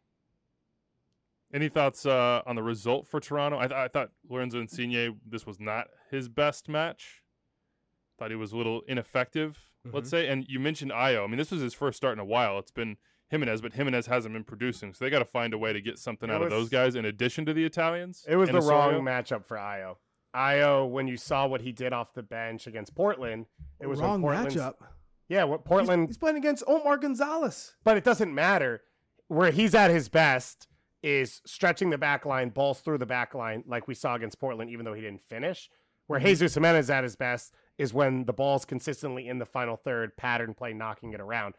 Any thoughts uh, on the result for Toronto? I, th- I thought Lorenzo Insigne, this was not his best match. Thought he was a little ineffective, Mm-hmm. let's say. And you mentioned Ayo. I mean, this was his first start in a while. It's been Jimenez, but Jimenez hasn't been producing. So they got to find a way to get something It out was- of those guys in addition to the Italians. It was and the wrong Osorio. matchup for Ayo. Ayo, when you saw what he did off the bench against Portland, it was wrong when Portland's, matchup. Yeah, what He's, Portland, he's playing against Omar Gonzalez. but it doesn't matter. Where he's at his best is stretching the back line, balls through the back line, like we saw against Portland, even though he didn't finish. Where Jesus Jimenez at his best is when the ball's consistently in the final third, pattern play, knocking it around.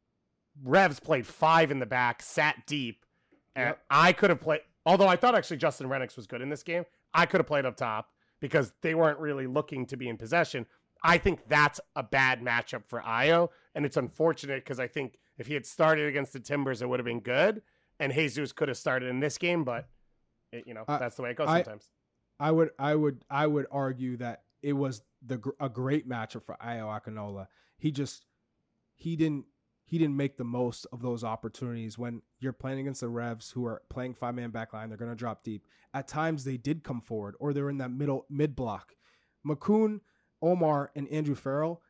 Revs played five in the back, sat deep, and Yep. I could have played. Although I thought actually Justin Rennicks was good in this game, I could have played up top because they weren't really looking to be in possession. I think that's a bad matchup for Ayo, and it's unfortunate because I think if he had started against the Timbers, it would have been good, and Jesus could have started in this game, but it, you know I- that's the way it goes I- sometimes. I would, I would, I would argue that it was the gr- a great matchup for Ayo Akinola. He just, he didn't, he didn't make the most of those opportunities when you're playing against the Revs who are playing five man back line. They're going to drop deep. At times they did come forward or they're in that middle mid block. Makoun, Omar, and Andrew Farrell,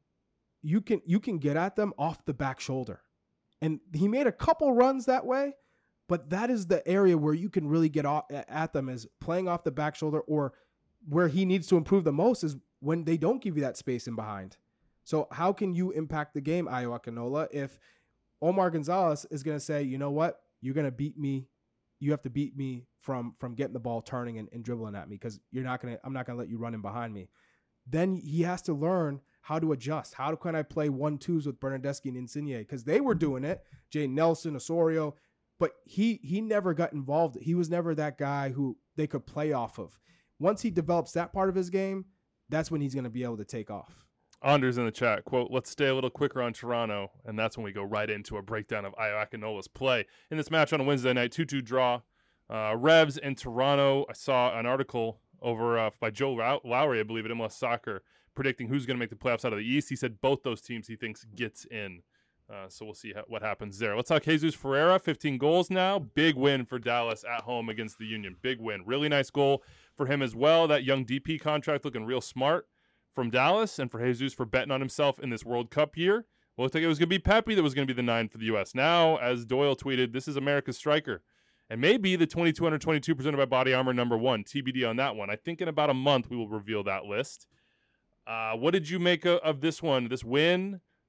you can you can get at them off the back shoulder, and he made a couple runs that way. But that is the area where you can really get off, at them is playing off the back shoulder, or where he needs to improve the most is when they don't give you that space in behind. So how can you impact the game, Ayo Akinola, if Omar Gonzalez is going to say, you know what, you're going to beat me. You have to beat me from from getting the ball turning and, and dribbling at me because you're not going to. I'm not going to let you run in behind me. Then he has to learn how to adjust. How can I play one twos with Bernardeschi and Insigne? Because they were doing it. Jay Nelson, Osorio. But he he never got involved. He was never that guy who they could play off of. Once he develops that part of his game, that's when he's going to be able to take off. Anders in the chat, quote, let's stay a little quicker on Toronto, and that's when we go right into a breakdown of Ayo Akinola's play. In this match on a Wednesday night, two two draw. Uh, Revs in Toronto. I saw an article over uh, by Joe Low- Lowry, I believe, at M L S Soccer, predicting who's going to make the playoffs out of the East. He said both those teams he thinks gets in. Uh, so we'll see how, what happens there. Let's talk Jesus Ferreira, fifteen goals now. Big win for Dallas at home against the Union. Big win. Really nice goal for him as well. That young D P contract looking real smart from Dallas, and for Jesus for betting on himself in this World Cup year. Well, it looked like it was going to be Pepe that was going to be the nine for the U S. Now, as Doyle tweeted, this is America's striker. And maybe the twenty-two hundred twenty-two percent of my body armor number one. T B D on that one. I think in about a month we will reveal that list. Uh, what did you make of, of this one, this win?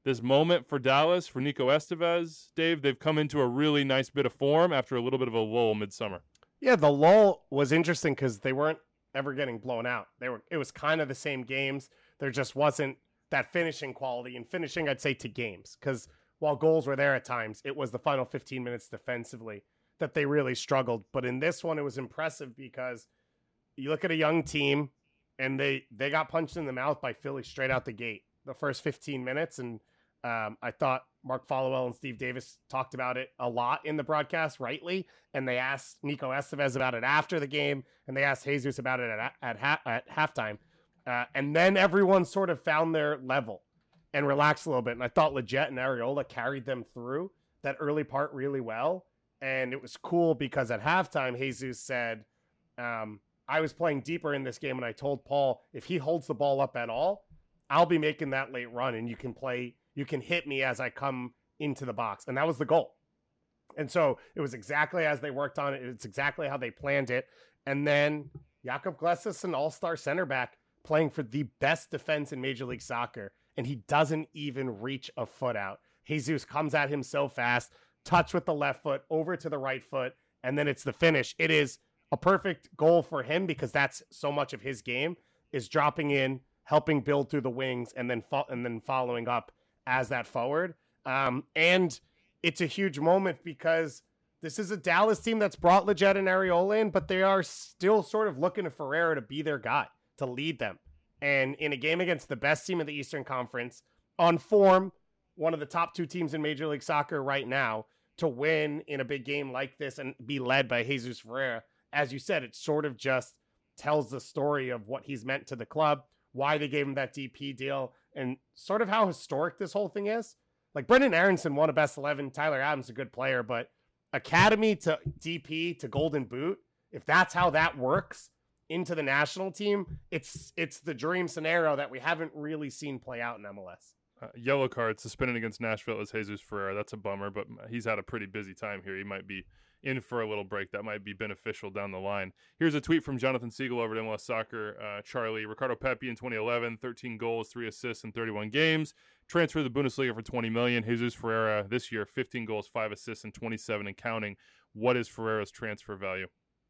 this moment for Dallas, for Nico Estevez, Dave, they've come into a really nice bit of form after a little bit of a lull midsummer. Yeah, the lull was interesting because they weren't ever getting blown out. They were. It was kind of the same games. There just wasn't that finishing quality. And finishing, I'd say, to games. Because while goals were there at times, it was the final fifteen minutes defensively that they really struggled. But in this one, it was impressive because you look at a young team, and they, they got punched in the mouth by Philly straight out the gate the first fifteen minutes. And um, I thought Mark Followell and Steve Davis talked about it a lot in the broadcast, rightly. And they asked Nico Estevez about it after the game, and they asked Jesus about it at, at, ha- at halftime. Uh, and then everyone sort of found their level and relaxed a little bit. And I thought Lletget and Arriola carried them through that early part really well. And it was cool because at halftime, Jesus said, um, I was playing deeper in this game, and I told Paul, if he holds the ball up at all, I'll be making that late run, and you can play, you can hit me as I come into the box. And that was the goal. And so it was exactly as they worked on it. It's exactly how they planned it. And then Jakob Glessis, an all-star center back, playing for the best defense in Major League Soccer, and he doesn't even reach a foot out. Jesus comes at him so fast, touch with the left foot, over to the right foot, and then it's the finish. It is a perfect goal for him because that's so much of his game, is dropping in, helping build through the wings, and then fo- and then following up as that forward. Um, and it's a huge moment because this is a Dallas team that's brought Lletget and Arriola in, but they are still sort of looking to Ferreira to be their guy, to lead them. And in a game against the best team in the Eastern Conference, on form, one of the top two teams in Major League Soccer right now, to win in a big game like this and be led by Jesus Ferreira, as you said, it sort of just tells the story of what he's meant to the club, why they gave him that D P deal, and sort of how historic this whole thing is. Like, Brendan Aronson won a best eleven. Tyler Adams, a good player, but academy to D P to Golden Boot, if that's how that works into the national team, it's it's the dream scenario that we haven't really seen play out in M L S. Uh, yellow card suspended against Nashville is Jesus Ferreira. That's a bummer, but he's had a pretty busy time here. He might be in for a little break. That might be beneficial down the line. Here's a tweet from Jonathan Siegel over at M L S Soccer. Uh, Charlie, Ricardo Pepi in twenty eleven, thirteen goals, three assists in thirty-one games. Transferred to the Bundesliga for twenty million dollars. Jesus Ferreira this year, fifteen goals, five assists, and twenty-seven and counting. What is Ferreira's transfer value?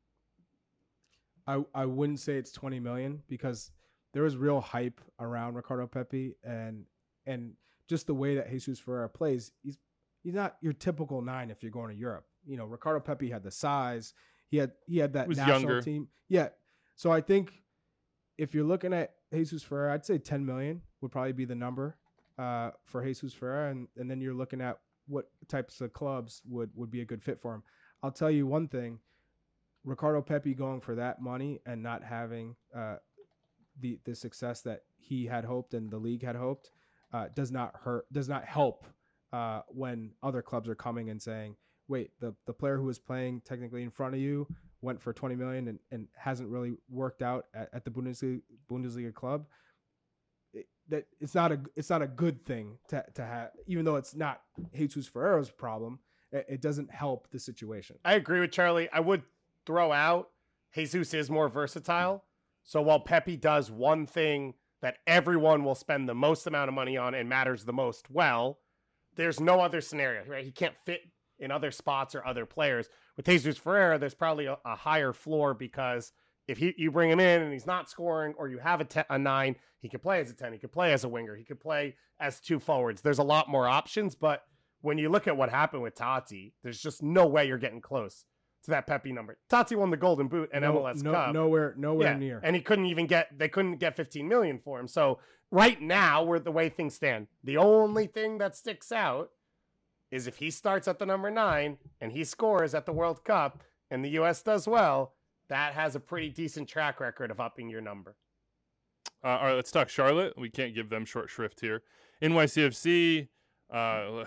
I, I wouldn't say it's twenty million because there was real hype around Ricardo Pepi and and just the way that Jesus Ferreira plays. He's he's not your typical nine if you're going to Europe. You know, Ricardo Pepi had the size. He had he had that was national younger. team. Yeah. So I think if you're looking at Jesus Ferreira, I'd say ten million would probably be the number uh, for Jesus Ferreira, and and then you're looking at what types of clubs would would be a good fit for him. I'll tell you one thing. Ricardo Pepi going for that money and not having uh, the the success that he had hoped and the league had hoped uh, does not hurt, does not help uh, when other clubs are coming and saying, "Wait, the the player who was playing technically in front of you went for twenty million and, and hasn't really worked out at, at the Bundesliga Bundesliga club." It, that it's not a it's not a good thing to to have, even though it's not Jesus Ferreira's problem. It, it doesn't help the situation. I agree with Charlie. I would throw out Jesus is more versatile. So while Pepi does one thing that everyone will spend the most amount of money on and matters the most well, there's no other scenario, right? He can't fit in other spots or other players. With Jesus Ferreira, there's probably a, a higher floor because if he, you bring him in and he's not scoring, or you have a, te- a nine, he could play as a ten, he could play as a winger, he could play as two forwards. There's a lot more options, but when you look at what happened with Tati, there's just no way you're getting close to that Pepi number. Tati won the Golden Boot and no, M L S no, Cup. Nowhere, nowhere yeah, near. and he couldn't even get, they couldn't get fifteen million for him. So right now, we're the way things stand. The only thing that sticks out is if he starts at the number nine and he scores at the World Cup and the U S does well, that has a pretty decent track record of upping your number. Uh, all right, let's talk Charlotte. We can't give them short shrift here. N Y C F C, uh,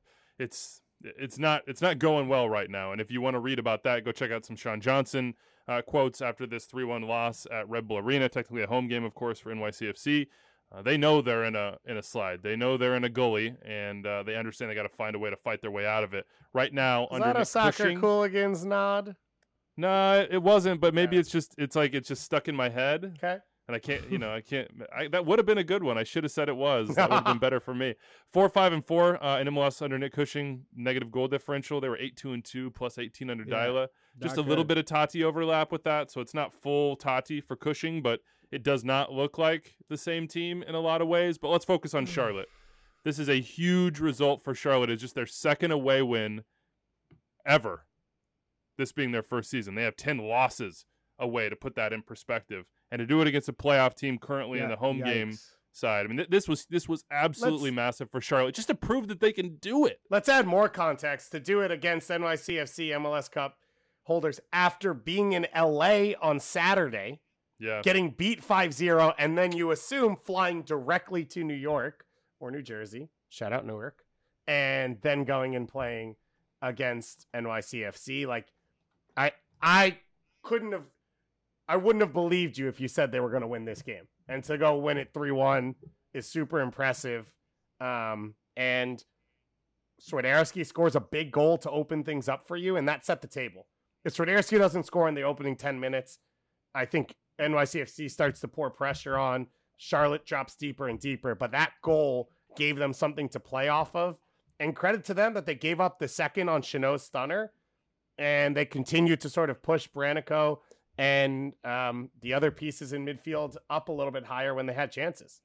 it's it's not it's not going well right now. And if you want to read about that, go check out some Sean Johnson uh, quotes after this three one loss at Red Bull Arena. Technically a home game, of course, for N Y C F C. Uh, they know they're in a in a slide. They know they're in a gully, and uh, they understand they got to find a way to fight their way out of it. Right now, Is under that a Nick soccer Cushing, hooligans nod? No, it wasn't. But maybe Yeah. it's just it's like it's just stuck in my head. Okay. And I can't, you know, I can't. I, that would have been a good one. I should have said it was. That would have been better for me. Four, five, and four uh, in M L S under Nick Cushing. Negative goal differential. They were eight, two, and two plus eighteen under Yeah, Dyla. Just a not little good. bit of Tati overlap with that, so it's not full Tati for Cushing, but it does not look like the same team in a lot of ways. But let's focus on Charlotte. This is a huge result for Charlotte. It's just their second away win ever. This being their first season, they have ten losses away, to put that in perspective, and to do it against a playoff team currently in Yeah, the home yikes. game side. I mean, th- this was this was absolutely Let's- massive for Charlotte, just to prove that they can do it. Let's add more context to do it against N Y C F C M L S Cup holders after being in L A on Saturday, Yeah, getting beat five zero, and then you assume flying directly to New York or New Jersey, shout out Newark, and then going and playing against N Y C F C. Like, I I couldn't have, I wouldn't have believed you if you said they were going to win this game. And to go win it three one is super impressive. Um, and Swiderski scores a big goal to open things up for you, and that set the table. If Swiderski doesn't score in the opening ten minutes, I think N Y C F C starts to pour pressure on. Charlotte drops deeper and deeper, but that goal gave them something to play off of. And credit to them that they gave up the second on Chanot's stunner, and they continued to sort of push Branico and um, the other pieces in midfield up a little bit higher when they had chances.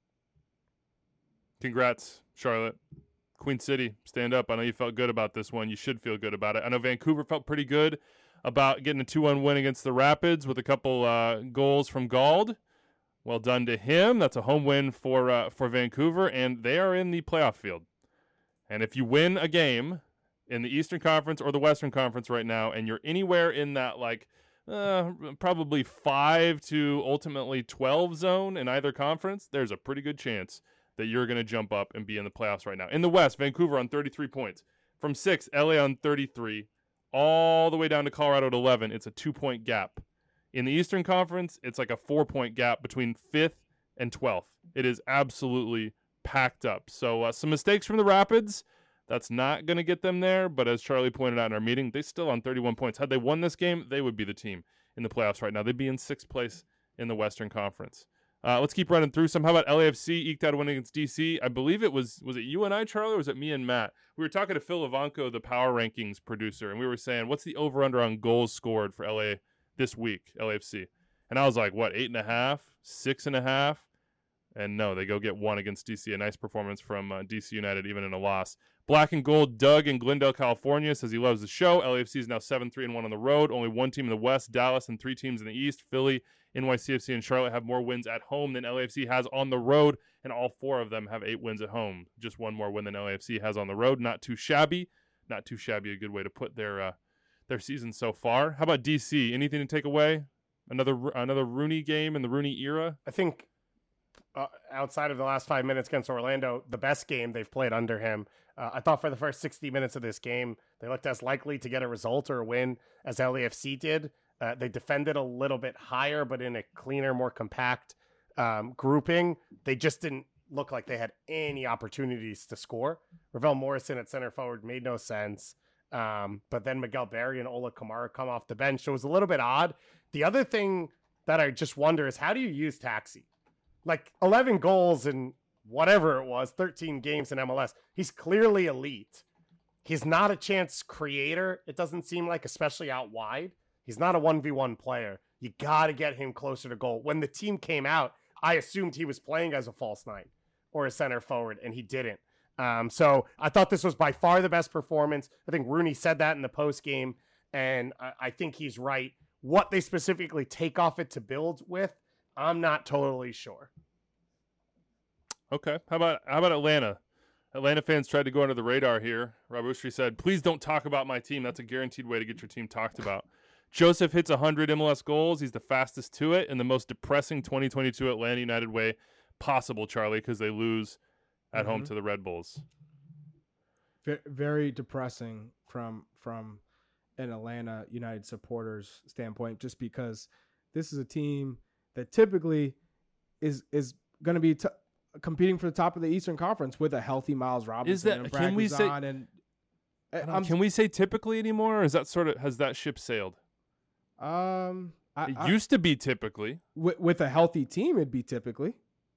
congrats, Charlotte. Queen City, stand up. I know you felt good about this one. You should feel good about it. I know Vancouver felt pretty good about getting a two one win against the Rapids with a couple uh, goals from Gauld. Well done to him. That's a home win for uh, for Vancouver, and they are in the playoff field. And if you win a game in the Eastern Conference or the Western Conference right now, and you're anywhere in that like uh, probably five to ultimately twelve zone in either conference, there's a pretty good chance that you're going to jump up and be in the playoffs right now. In the West, Vancouver on thirty-three points. From six, L A on thirty-three, all the way down to Colorado at eleven. It's a two-point gap. In the Eastern Conference, it's like a four-point gap between fifth and twelfth. It is absolutely packed up. So uh, some mistakes from the Rapids. That's not going to get them there, but as Charlie pointed out in our meeting, they're still on thirty-one points. Had they won this game, they would be the team in the playoffs right now. They'd be in sixth place in the Western Conference. Uh, let's keep running through some. How about L A F C eked out a win against D C? I believe it was, was it you and I, Charlie, or was it me and Matt? We were talking to Phil Ivanko, the Power Rankings producer, and we were saying, what's the over-under on goals scored for L A this week, L A F C? And I was like, what, eight and a half, six and a half? And no, they go get one against D C. A nice performance from uh, D C United, even in a loss. Black and Gold Doug in Glendale, California, says he loves the show. L A F C is now seven three and one on the road. Only one team in the West, Dallas, and three teams in the East. Philly, N Y C F C, and Charlotte have more wins at home than L A F C has on the road, and all four of them have eight wins at home. Just one more win than L A F C has on the road. Not too shabby. Not too shabby, a good way to put their uh, their season so far. How about D C? Anything to take away? Another another Rooney game in the Rooney era? I think uh, outside of the last five minutes against Orlando, the best game they've played under him. Uh, I thought for the first sixty minutes of this game, they looked as likely to get a result or a win as L A F C did. Uh, they defended a little bit higher, but in a cleaner, more compact um, grouping. They just didn't look like they had any opportunities to score. Ravel Morrison at center forward made no sense. Um, but then Miguel Berry and Ola Kamara come off the bench. So it was a little bit odd. The other thing that I just wonder is, how do you use Taxi? Like eleven goals in whatever it was, thirteen games in M L S. He's clearly elite. He's not a chance creator, it doesn't seem like, especially out wide. He's not a one v one player. You got to get him closer to goal. When the team came out, I assumed he was playing as a false nine or a center forward, and he didn't. Um, so I thought this was by far the best performance. I think Rooney said that in the post game, and I, I think he's right. What they specifically take off it to build with, I'm not totally sure. Okay. How about how about Atlanta? Atlanta fans tried to go under the radar here. Rob Ustry said, please don't talk about my team. That's a guaranteed way to get your team talked about. Joseph hits one hundred M L S goals. He's the fastest to it in the most depressing twenty twenty-two Atlanta United way possible, Charlie, because they lose at Mm-hmm. home to the Red Bulls. Ve- Very depressing from from an Atlanta United supporters standpoint, just because this is a team that typically is is going to be t- competing for the top of the Eastern Conference with a healthy Miles Robinson. Is that- and can we say- Brad Guzan and I don't- I'm, Can we say typically anymore, or is that sort of has that ship sailed? um I, It I, used to be typically. with, with a healthy team, it'd be typically.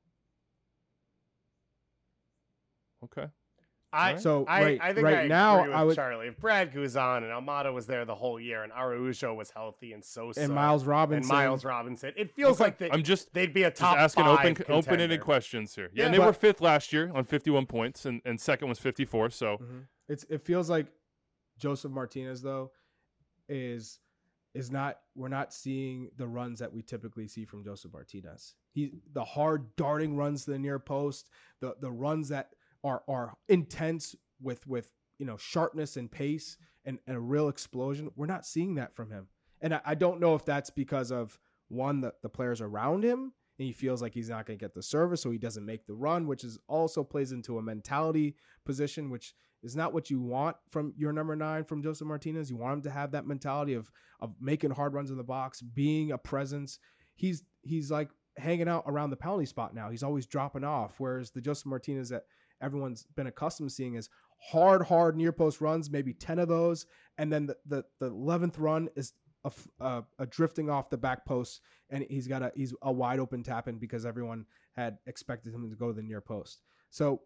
Okay. I So, I, right- I think right I now, agree with I would- Charlie. If Brad Guzan and Almada was there the whole year, and Araujo was healthy and Sosa And Miles Robinson. and Miles Robinson, it feels Okay. like they, I'm just they'd be a Just top asking five open contender. open-ended questions here. Yeah, Yeah. and they But- were fifth last year on fifty-one points, and, and second was fifty-four. So Mhm. It's it feels like Joseph Martinez though is is not we're not seeing the runs that we typically see from Joseph Martinez. He the hard darting runs to the near post, the the runs that are are intense with with you know sharpness and pace and, and a real explosion. We're not seeing that from him. And I, I don't know if that's because of one, the, the players around him, and he feels like he's not going to get the service, so he doesn't make the run, which is also plays into a mentality position, which is not what you want from your number nine, from Joseph Martinez. You want him to have that mentality of of making hard runs in the box, being a presence. He's he's like hanging out around the penalty spot now. He's always dropping off, whereas the Joseph Martinez that everyone's been accustomed to seeing is hard, hard near post runs, maybe ten of those, and then the the, the eleventh run is a, a, a drifting off the back post, and he's got a he's a wide open tap in because everyone had expected him to go to the near post. So,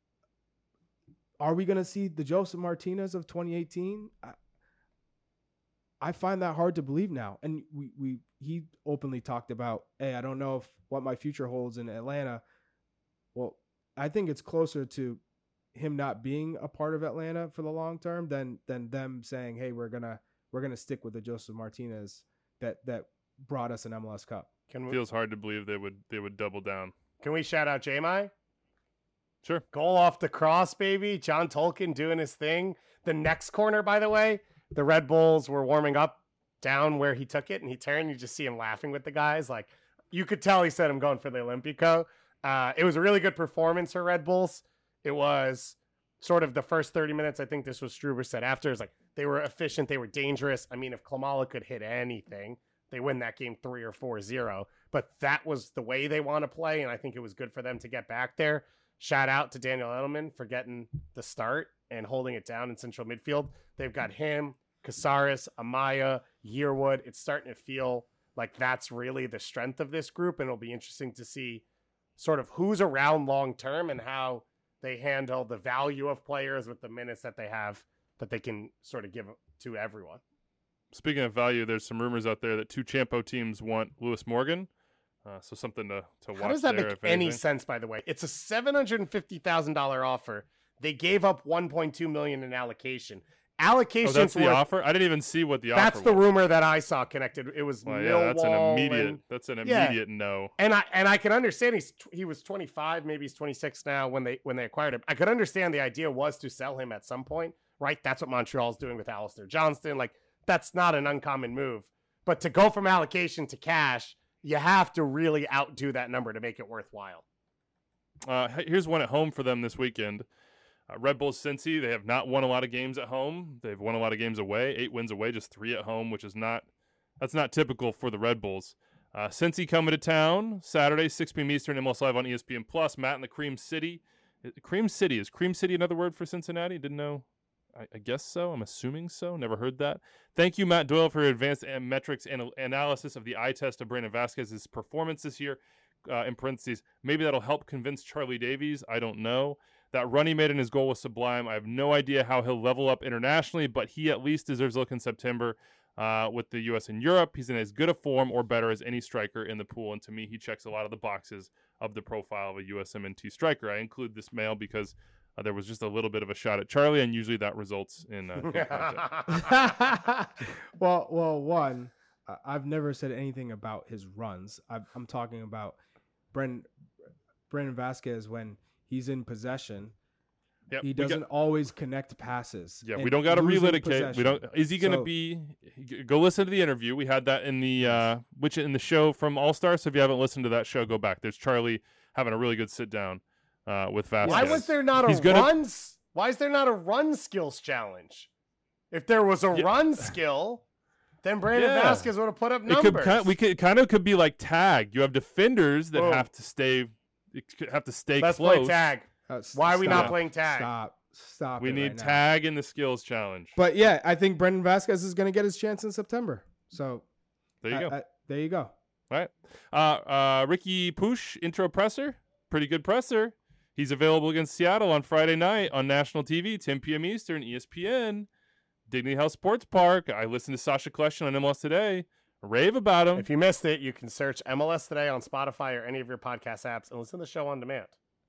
are we going to see the Joseph Martinez of twenty eighteen? I, I find that hard to believe now. And we we he openly talked about, hey, I don't know if what my future holds in Atlanta. Well, I think it's closer to him not being a part of Atlanta for the long term than than them saying, hey, we're gonna we're gonna stick with the Joseph Martinez that that brought us an M L S Cup. Can we, feels hard to believe they would they would double down. can we shout out J-Mi? Sure. Goal off the cross, baby. John Tolkien doing his thing. The next corner, by the way, the Red Bulls were warming up down where he took it, and he turned. You just see him laughing with the guys. Like, you could tell he said, I'm going for the Olympico. Uh, it was a really good performance for Red Bulls. It was sort of the first thirty minutes. I think this was Struber said after. It was like they were efficient. They were dangerous. I mean, if Klamala could hit anything, they win that game three or four zero. But that was the way they want to play, and I think it was good for them to get back there. Shout out to Daniel Edelman for getting the start and holding it down in central midfield. They've got him, Casares, Amaya, Yearwood. It's starting to feel like that's really the strength of this group, and it'll be interesting to see sort of who's around long term and how they handle the value of players with the minutes that they have that they can sort of give to everyone. Speaking of value, there's some rumors out there that two Champo teams want Lewis Morgan. Uh, so something to, to watch How does that there, make if any anything. sense, by the way? It's a seven hundred fifty thousand dollars offer. They gave up one point two million dollars in allocation. Allocations Oh, that's the were, offer? I didn't even see what the That's offer the was. rumor that I saw connected. It was Well, Millwall. yeah, that's an immediate. and, That's an Yeah. immediate no. and I and I can understand he's tw- he was twenty-five, maybe he's twenty-six now when they when they acquired him. I could understand the idea was to sell him at some point, right? That's what Montreal's doing with Alistair Johnston. Like, that's not an uncommon move. But to go from allocation to cash, you have to really outdo that number to make it worthwhile. Uh, he- here's one at home for them this weekend. Uh, Red Bulls Cincy, they have not won a lot of games at home. They've won a lot of games away. Eight wins away, just three at home, which is not that's not typical for the Red Bulls. Uh, Cincy coming to town Saturday, six p.m. Eastern, M L S Live on E S P N Plus. Matt in the Cream City. Uh, Cream City is Cream City another word for Cincinnati? Didn't know. I, I guess so. I'm assuming so. Never heard that. Thank you, Matt Doyle, for your advanced an- metrics and analysis of the eye test of Brandon Vasquez's performance this year. Uh, in parentheses, maybe that'll help convince Charlie Davies. I don't know. That run he made in his goal was sublime. I have no idea how he'll level up internationally, but he at least deserves a look in September uh, with the U S and Europe. He's in as good a form or better as any striker in the pool, and to me, he checks a lot of the boxes of the profile of a U S M N T striker. I include this mail because uh, there was just a little bit of a shot at Charlie, and usually that results in uh, hit contact. well, well, one, I- I've never said anything about his runs. I've, I'm talking about Brendan, Brendan Vasquez when he's in possession. Yep, he we doesn't got- always connect passes. Yeah, we and don't got to losing relitigate. possession. We don't. Is he going to So- be? Go listen to the interview. We had that in the uh, which in the show from All Stars. So if you haven't listened to that show, go back. There's Charlie having a really good sit down uh, with Vasquez. Why was there not a He's gonna- runs? Why is there not a run skills challenge? If there was a Yeah. run skill, then Brandon Yeah. Vasquez would have put up It numbers. could kind. We could kind of could be like tag. You have defenders that Boom. have to stay. Have to stay Let's close. play tag. Uh, s- Why are we not stop. playing tag? Stop. Stop. We it need right now. tag in the skills challenge. But yeah, I think Brendan Vasquez is going to get his chance in September. So There you I, go. I, there you go. All right. Uh, uh, Ricky Push, intro presser. Pretty good presser. He's available against Seattle on Friday night on national T V, ten p.m. Eastern, E S P N, Dignity Health Sports Park. I listened to Sasha Collection on M L S Today. Rave about him. If you missed it, you can search M L S Today on Spotify or any of your podcast apps and listen to the show on demand.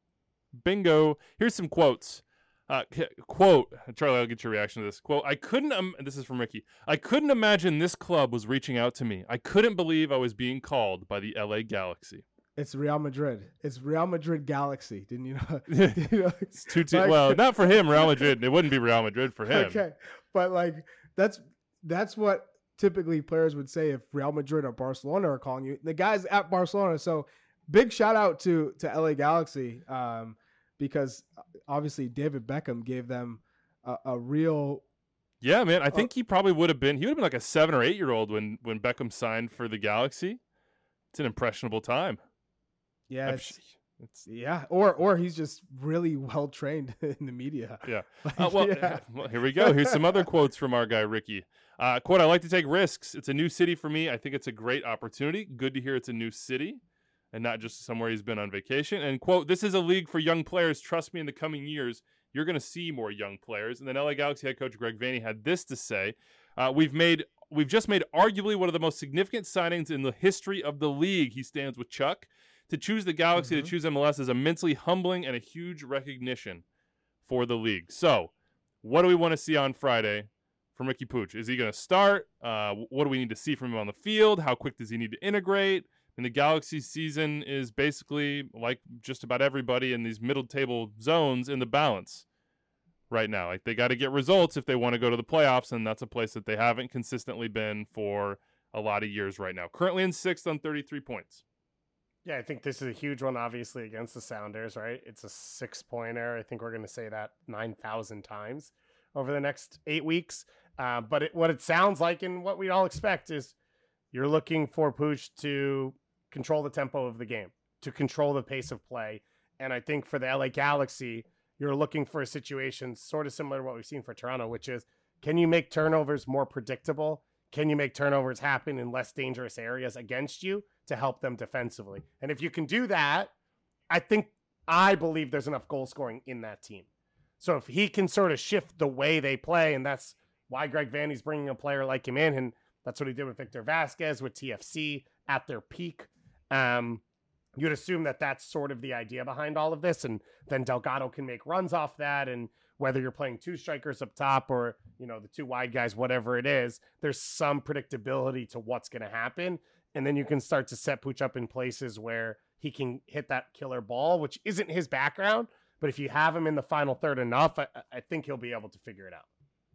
Bingo. Here's some quotes. Uh, quote, Charlie, I'll get your reaction to this. Quote, I couldn't, um, this is from Ricky. I couldn't imagine this club was reaching out to me. I couldn't believe I was being called by the L A Galaxy. It's Real Madrid. It's Real Madrid Galaxy. Didn't you know? Didn't you know? It's two, two, Like- well, not for him, Real Madrid. It wouldn't be Real Madrid for him. Okay, but like that's that's what typically players would say if Real Madrid or Barcelona are calling you. The guys at Barcelona. So big shout out to to L A Galaxy um, because obviously David Beckham gave them a, a real. Yeah, man. I think he probably would have been, he would have been like a seven or eight year old when, when Beckham signed for the Galaxy. It's an impressionable time. Yeah, I'm it's, sh- it's, yeah, or or he's just really well trained in the media. yeah. Like, Uh, well, yeah. well, here we go. Here's some other quotes from our guy, Ricky. Uh, quote, I like to take risks. It's a new city for me. I think it's a great opportunity. Good to hear it's a new city and not just somewhere he's been on vacation. And quote, this is a league for young players. Trust me, in the coming years, you're going to see more young players. And then L A Galaxy head coach Greg Vanney had this to say. Uh, we've made, we've just made arguably one of the most significant signings in the history of the league. He stands with Chuck. To choose the Galaxy, Mhm. to choose M L S is immensely humbling and a huge recognition for the league. So, what do we want to see on Friday from Ricky Pooch? Is he going to start? Uh, what do we need to see from him on the field? How quick does he need to integrate? And the Galaxy season is basically like just about everybody in these middle table zones in the balance right now. Like they got to get results if they want to go to the playoffs, and that's a place that they haven't consistently been for a lot of years right now. Currently in sixth on thirty-three points. Yeah, I think this is a huge one, obviously, against the Sounders, right? It's a six-pointer. I think we're going to say that nine thousand times over the next eight weeks. Uh, but it, what it sounds like and what we all expect is you're looking for Pooch to control the tempo of the game, to control the pace of play. And I think for the L A Galaxy, you're looking for a situation sort of similar to what we've seen for Toronto, which is, can you make turnovers more predictable? Can you make turnovers happen in less dangerous areas against you to help them defensively? And if you can do that, I think, I believe there's enough goal scoring in that team. So if he can sort of shift the way they play, and that's why Greg Vanney's bringing a player like him in, and that's what he did with Victor Vasquez, with T F C at their peak. Um, you'd assume that that's sort of the idea behind all of this, and then Delgado can make runs off that, and whether you're playing two strikers up top or, you know, the two wide guys, whatever it is, there's some predictability to what's going to happen. And then you can start to set Pooch up in places where he can hit that killer ball, which isn't his background. But if you have him in the final third enough, I, I think he'll be able to figure it out.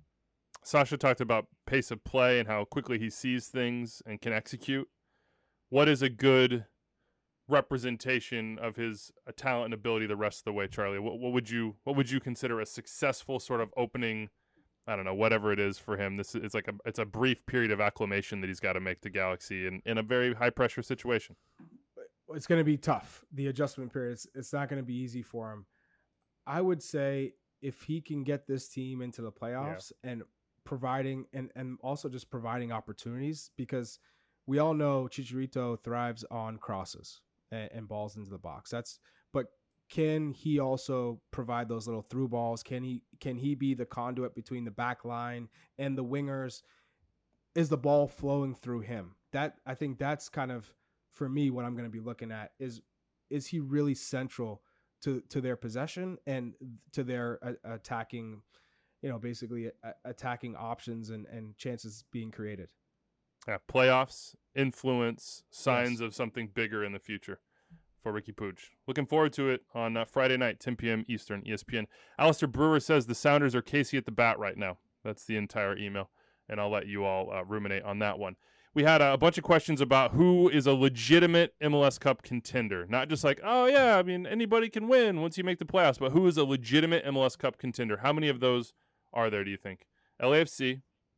Sasha talked about pace of play and how quickly he sees things and can execute. What is a good representation of his uh, talent and ability the rest of the way, Charlie? What, what would you what would you consider a successful sort of opening? I don't know, whatever it is for him. This is it's like a it's a brief period of acclimation that he's got to make to Galaxy in, in a very high pressure situation. It's going to be tough. The adjustment period, it's, it's not going to be easy for him. I would say if he can get this team into the playoffs yeah. and providing and, and also just providing opportunities, because we all know Chicharito thrives on crosses and, and balls into the box. That's but can he also provide those little through balls? Can he can he be the conduit between the back line and the wingers? Is the ball flowing through him? That I think that's kind of, for me, what I'm going to be looking at is is he really central to to their possession and to their uh, attacking, you know, basically uh, attacking options and, and chances being created. Yeah, playoffs, influence, signs Yes. of something bigger in the future for Ricky Pooch. Looking forward to it on uh, Friday night, ten p.m. Eastern, E S P N. Alistair Brewer says the Sounders are Casey at the bat right now. That's the entire email, and I'll let you all uh, ruminate on that one. We had uh, a bunch of questions about who is a legitimate M L S Cup contender. Not just like, oh, yeah, I mean, anybody can win once you make the playoffs, but who is a legitimate M L S Cup contender? How many of those are there, do you think? L A F C,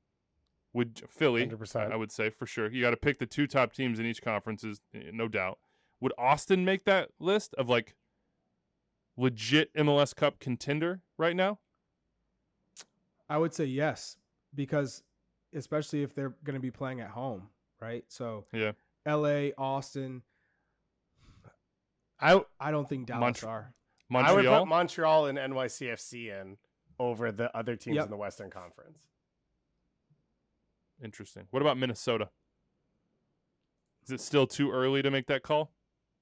would Philly, one hundred percent. I would say, for sure. You got to pick the two top teams in each conference, is no doubt. Would Austin make that list of, like, legit M L S Cup contender right now? I would say yes, because especially if they're going to be playing at home, right? So Yeah. L A, Austin. I I don't think Dallas Mont- are. I would Montreal. put Montreal and N Y C F C in over the other teams Yep. in the Western Conference. Interesting. What about Minnesota? Is it still too early to make that call?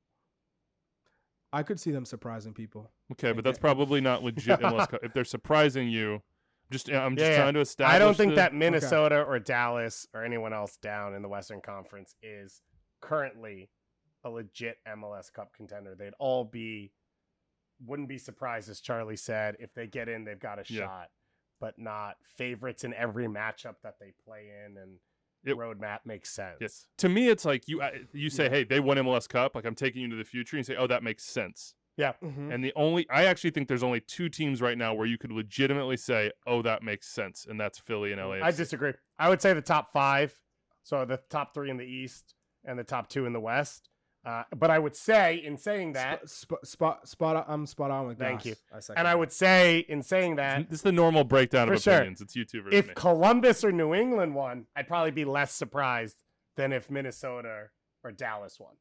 I could see them surprising people. Okay, but that's probably not legit unless if they're surprising you. Just I'm just Yeah, yeah. trying to establish. I don't think the- that Minnesota or Dallas or anyone else down in the Western Conference is currently a legit M L S Cup contender. They'd all be, wouldn't be surprised, as Charlie said, if they get in, they've got a Yeah. shot, but not favorites in every matchup that they play in, and It- roadmap makes sense. Yes. To me, it's like you I- you say, "Hey, they won M L S Cup." Like I'm taking you to the future, and you say, "Oh, that makes sense." Yeah. Mhm. And the only I actually think there's only two teams right now where you could legitimately say, "Oh, that makes sense," and that's Philly and L A. I disagree. I would say the top five, so the top three in the East and the top two in the West. Uh, but I would say, in saying that, Spot, spot, spot. I'm spot on with Thank Goss. you. I second and I that. would say, in saying that, This is the normal breakdown For of sure. opinions. It's you two versus if me. Columbus or New England won, I'd probably be less surprised than if Minnesota or Dallas won.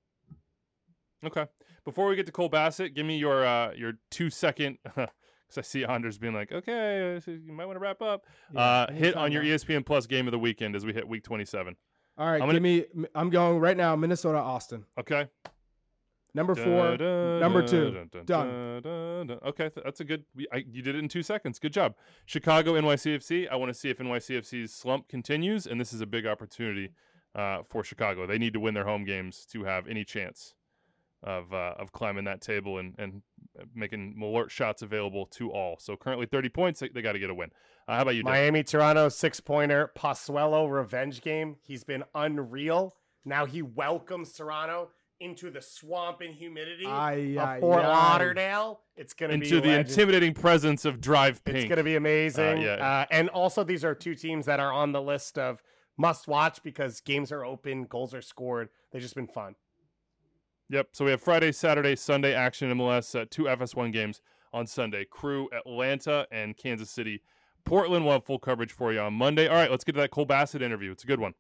Okay. Before we get to Cole Bassett, give me your uh, your two second. Because I see Anders being like, "Okay, so you might want to wrap up." Yeah, uh, hit anytime on your now. E S P N Plus game of the weekend as we hit week twenty-seven. All right, I'm gonna- give me. I'm going right now. Minnesota, Austin. Okay. Number four. number two. Dun, Done. dun, dun. Okay, th- that's a good. we- I, you did it in two seconds. Good job. Chicago, N Y C F C. I want to see if N Y C F C's slump continues, and this is a big opportunity uh, for Chicago. They need to win their home games to have any chance of uh, of climbing that table and and making Malort shots available to all. So currently thirty points. They, they got to get a win. Uh, how about you, Dave? Miami, Toronto, six pointer, Pozuelo revenge game. He's been unreal. Now he welcomes Toronto into the swamp and humidity Aye, of aye, Fort aye. Lauderdale. It's gonna be Into the legend- intimidating presence of Drive Pink. It's going to be amazing. Uh, yeah. Uh, and also, these are two teams that are on the list of must watch because games are open, goals are scored. They've just been fun. Yep. So we have Friday, Saturday, Sunday action M L S. Uh, two F S one games on Sunday. Crew, Atlanta, and Kansas City. Portland will have full coverage for you on Monday. All right, let's get to that Cole Bassett interview. It's a good one.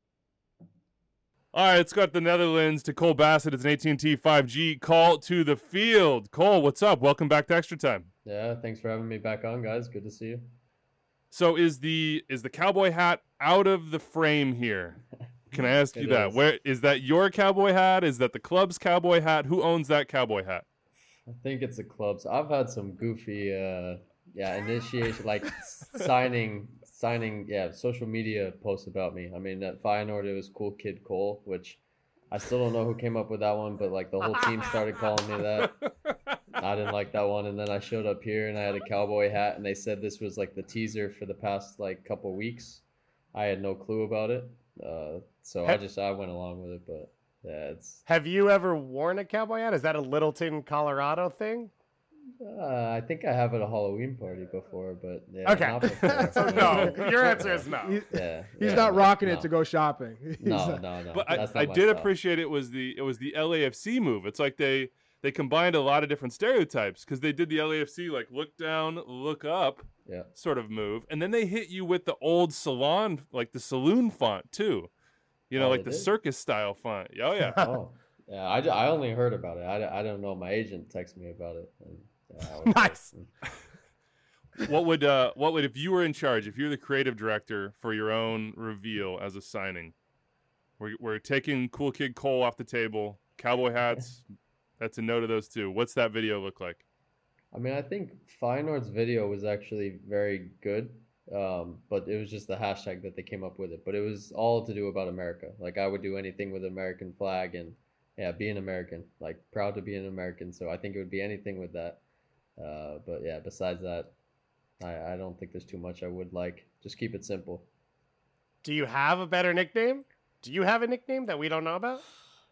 All right, let's go to the Netherlands to Cole Bassett. It's an A T and T five G call to the field. Cole, what's up? Welcome back to Extra Time. Yeah, thanks for having me back on, guys. Good to see you. So is the is the cowboy hat out of the frame here? Can I ask you It that? is. Where is that your cowboy hat? Is that the club's cowboy hat? Who owns that cowboy hat? I think it's the clubs. I've had some goofy, uh, yeah, initiation, like signing, signing, yeah, social media posts about me. I mean, at Feyenoord, it was Cool Kid Cole, which I still don't know who came up with that one, but like the whole team started calling me that. I didn't like that one, and then I showed up here and I had a cowboy hat, and they said this was like the teaser for the past like couple weeks. I had no clue about it, uh, so I just I went along with it. But yeah, it's Have you ever worn a cowboy hat? Is that a Littleton, Colorado thing? uh, I think I have at a Halloween party before, but yeah, Okay. not before. So no, your answer is no. He- Yeah, he's yeah, not no, rocking no. it to go shopping. He's No, not- no, no. But I, that's not I my did style. appreciate it was the it was the L A F C move. It's like they they combined a lot of different stereotypes because they did the L A F C like look down, look up Yeah. sort of move, and then they hit you with the old salon like the saloon font too. You know, Oh, like they the did? circus style font. Oh yeah. Oh, yeah. I, ju- I only heard about it. I, I don't know. My agent texted me about it. And, yeah, I was Nice. like, what would uh what would if you were in charge, if you're the creative director for your own reveal as a signing, we're we're taking Cool Kid Cole off the table, cowboy hats. That's a no to those two. What's that video look like? I mean, I think Feyenoord's video was actually very good, um, but it was just the hashtag that they came up with it. But it was all to do about America. Like I would do anything with the American flag and yeah, be an American. Like proud to be an American. So I think it would be anything with that. Uh, but yeah, besides that, I, I don't think there's too much I would like. Just keep it simple. Do you have a better nickname? Do you have a nickname that we don't know about?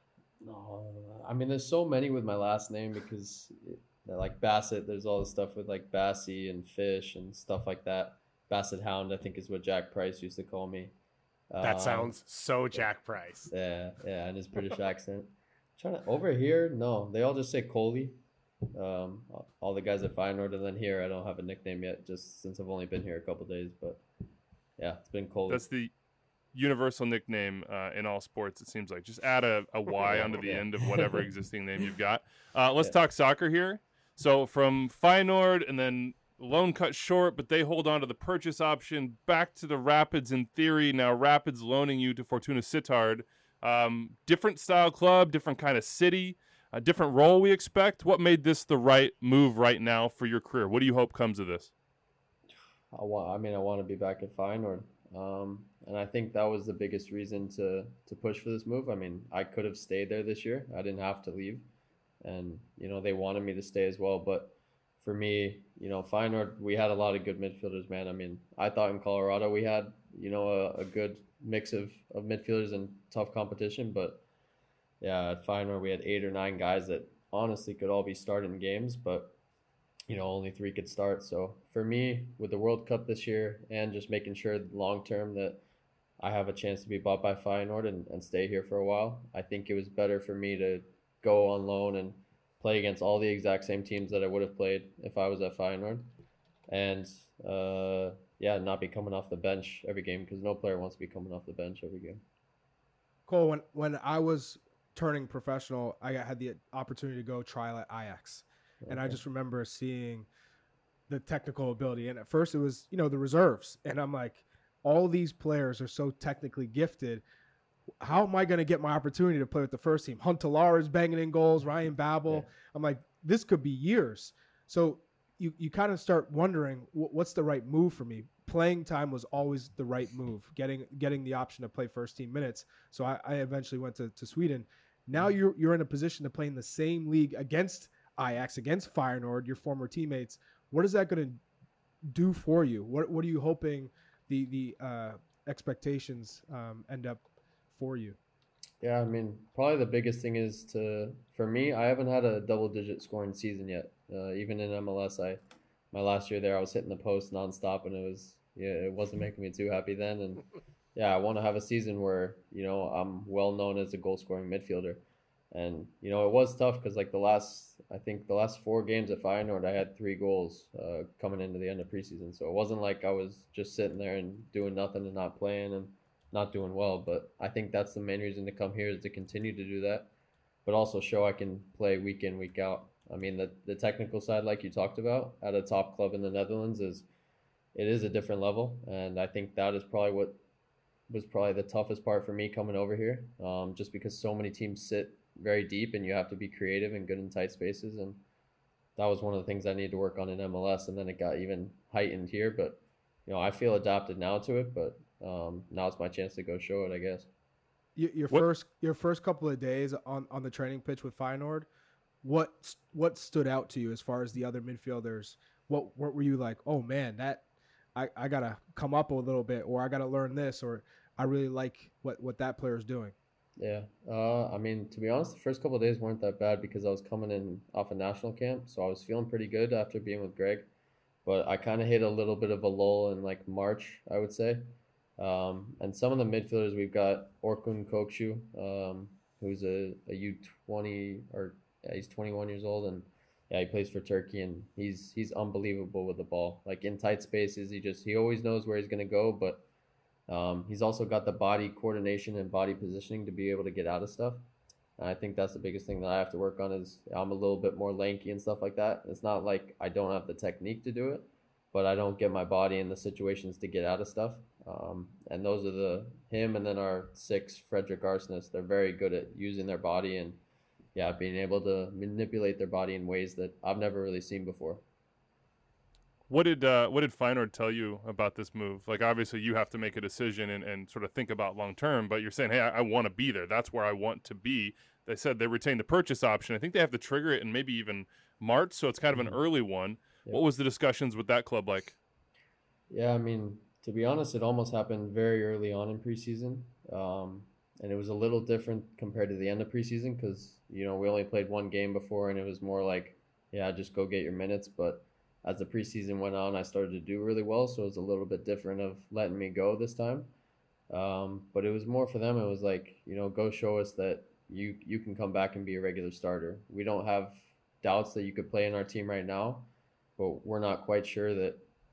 No, I mean, there's so many with my last name because, it, like Bassett, there's all the stuff with like Bassy and Fish and stuff like that. Bassett Hound, I think, is what Jack Price used to call me. That Um, sounds so Jack Price. Yeah, yeah, and his British accent. Trying to over here, no, they all just say Coley. Um, all the guys at Feyenoord, and then here, I don't have a nickname yet, just since I've only been here a couple days. But yeah, it's been Coley. That's the universal nickname uh, in all sports. It seems like just add a, a Y onto the Yeah. end of whatever existing name you've got. Uh, let's Yeah. talk soccer here. So from Feyenoord and then loan cut short, but they hold on to the purchase option. Back to the Rapids in theory. Now Rapids loaning you to Fortuna Sittard. Um, different style club, different kind of city, a different role we expect. What made this the right move right now for your career? What do you hope comes of this? I want. I mean, I want to be back at Feyenoord, um, and I think that was the biggest reason to to push for this move. I mean, I could have stayed there this year. I didn't have to leave, and you know they wanted me to stay as well. But for me, you know, Feyenoord, we had a lot of good midfielders, man. I mean, I thought in Colorado we had you know a, a good mix of of midfielders and tough competition, but yeah, at Feyenoord we had eight or nine guys that honestly could all be starting games, but you know, only three could start. So for me, with the World Cup this year and just making sure long term that I have a chance to be bought by Feyenoord and, and stay here for a while, I think it was better for me to go on loan and play against all the exact same teams that I would have played if I was at Feyenoord. And uh, yeah, not be coming off the bench every game, because no player wants to be coming off the bench every game. Cole, when, when I was turning professional, I had the opportunity to go trial at Ajax. And I Okay. just remember seeing the technical ability. And at first it was, you know, the reserves. And I'm like, all these players are so technically gifted. How am I going to get my opportunity to play with the first team? Huntelaar is banging in goals, Ryan Babel. Yeah. I'm like, this could be years. So you, you kind of start wondering, wh- what's the right move for me? Playing time was always the right move, getting getting the option to play first team minutes. So I, I eventually went to, to Sweden. Now you're you're in a position to play in the same league against Ajax, against Feyenoord, your former teammates. What is that going to do for you? What What are you hoping the the uh, expectations um, end up for you? Yeah, I mean, probably the biggest thing is to, for me, I haven't had a double-digit scoring season yet. Uh, even in M L S, I, my last year there, I was hitting the post nonstop, and it was, yeah, it wasn't making me too happy then. And yeah, I want to have a season where, you know, I'm well known as a goal-scoring midfielder. And, you know, it was tough because, like, the last, I think the last four games at Feyenoord, I had three goals uh, coming into the end of preseason. So it wasn't like I was just sitting there and doing nothing and not playing and not doing well. But I think that's the main reason to come here, is to continue to do that, but also show I can play week in, week out. I mean, the, the technical side, like you talked about, at a top club in the Netherlands, is it is a different level. And I think that is probably what was probably the toughest part for me coming over here, um, just because so many teams sit very deep and you have to be creative and good in tight spaces. And that was one of the things I needed to work on in M L S. And then it got even heightened here. But, you know, I feel adapted now to it, but um, now it's my chance to go show it, I guess. Your, your What- first your first couple of days on, on the training pitch with Feyenoord, what what stood out to you as far as the other midfielders? What what were you like? Oh man, that I, I gotta come up a little bit, or I gotta learn this, or I really like what, what that player is doing. Yeah, uh, I mean, to be honest, the first couple of days weren't that bad because I was coming in off a national camp, so I was feeling pretty good after being with Greg. But I kind of hit a little bit of a lull in like March, I would say. Um, and some of the midfielders, we've got Orkun Kokcu, um, who's a, a U twenty, or yeah, he's twenty-one years old, and yeah, he plays for Turkey, and he's he's unbelievable with the ball. Like in tight spaces, he just he always knows where he's gonna go, but Um, he's also got the body coordination and body positioning to be able to get out of stuff. And I think that's the biggest thing that I have to work on, is I'm a little bit more lanky and stuff like that. It's not like I don't have the technique to do it, but I don't get my body in the situations to get out of stuff. Um, and those are the him and then our six, Frederick Arsnes. They're very good at using their body and yeah, being able to manipulate their body in ways that I've never really seen before. What did uh, what did Feyenoord tell you about this move? Like, obviously, you have to make a decision and, and sort of think about long term, but you're saying, hey, I, I want to be there. That's where I want to be. They said they retained the purchase option. I think they have to trigger it in maybe even March, so it's kind of an early one. Yeah. What was the discussions with that club like? Yeah, I mean, to be honest, it almost happened very early on in preseason. Um, and it was a little different compared to the end of preseason because, you know, we only played one game before and it was more like, yeah, just go get your minutes. But as the preseason went on, I started to do really well. So it was a little bit different of letting me go this time. Um, but it was more for them. It was like, you know, go show us that you, you can come back and be a regular starter. We don't have doubts that you could play in our team right now, but we're not quite sure that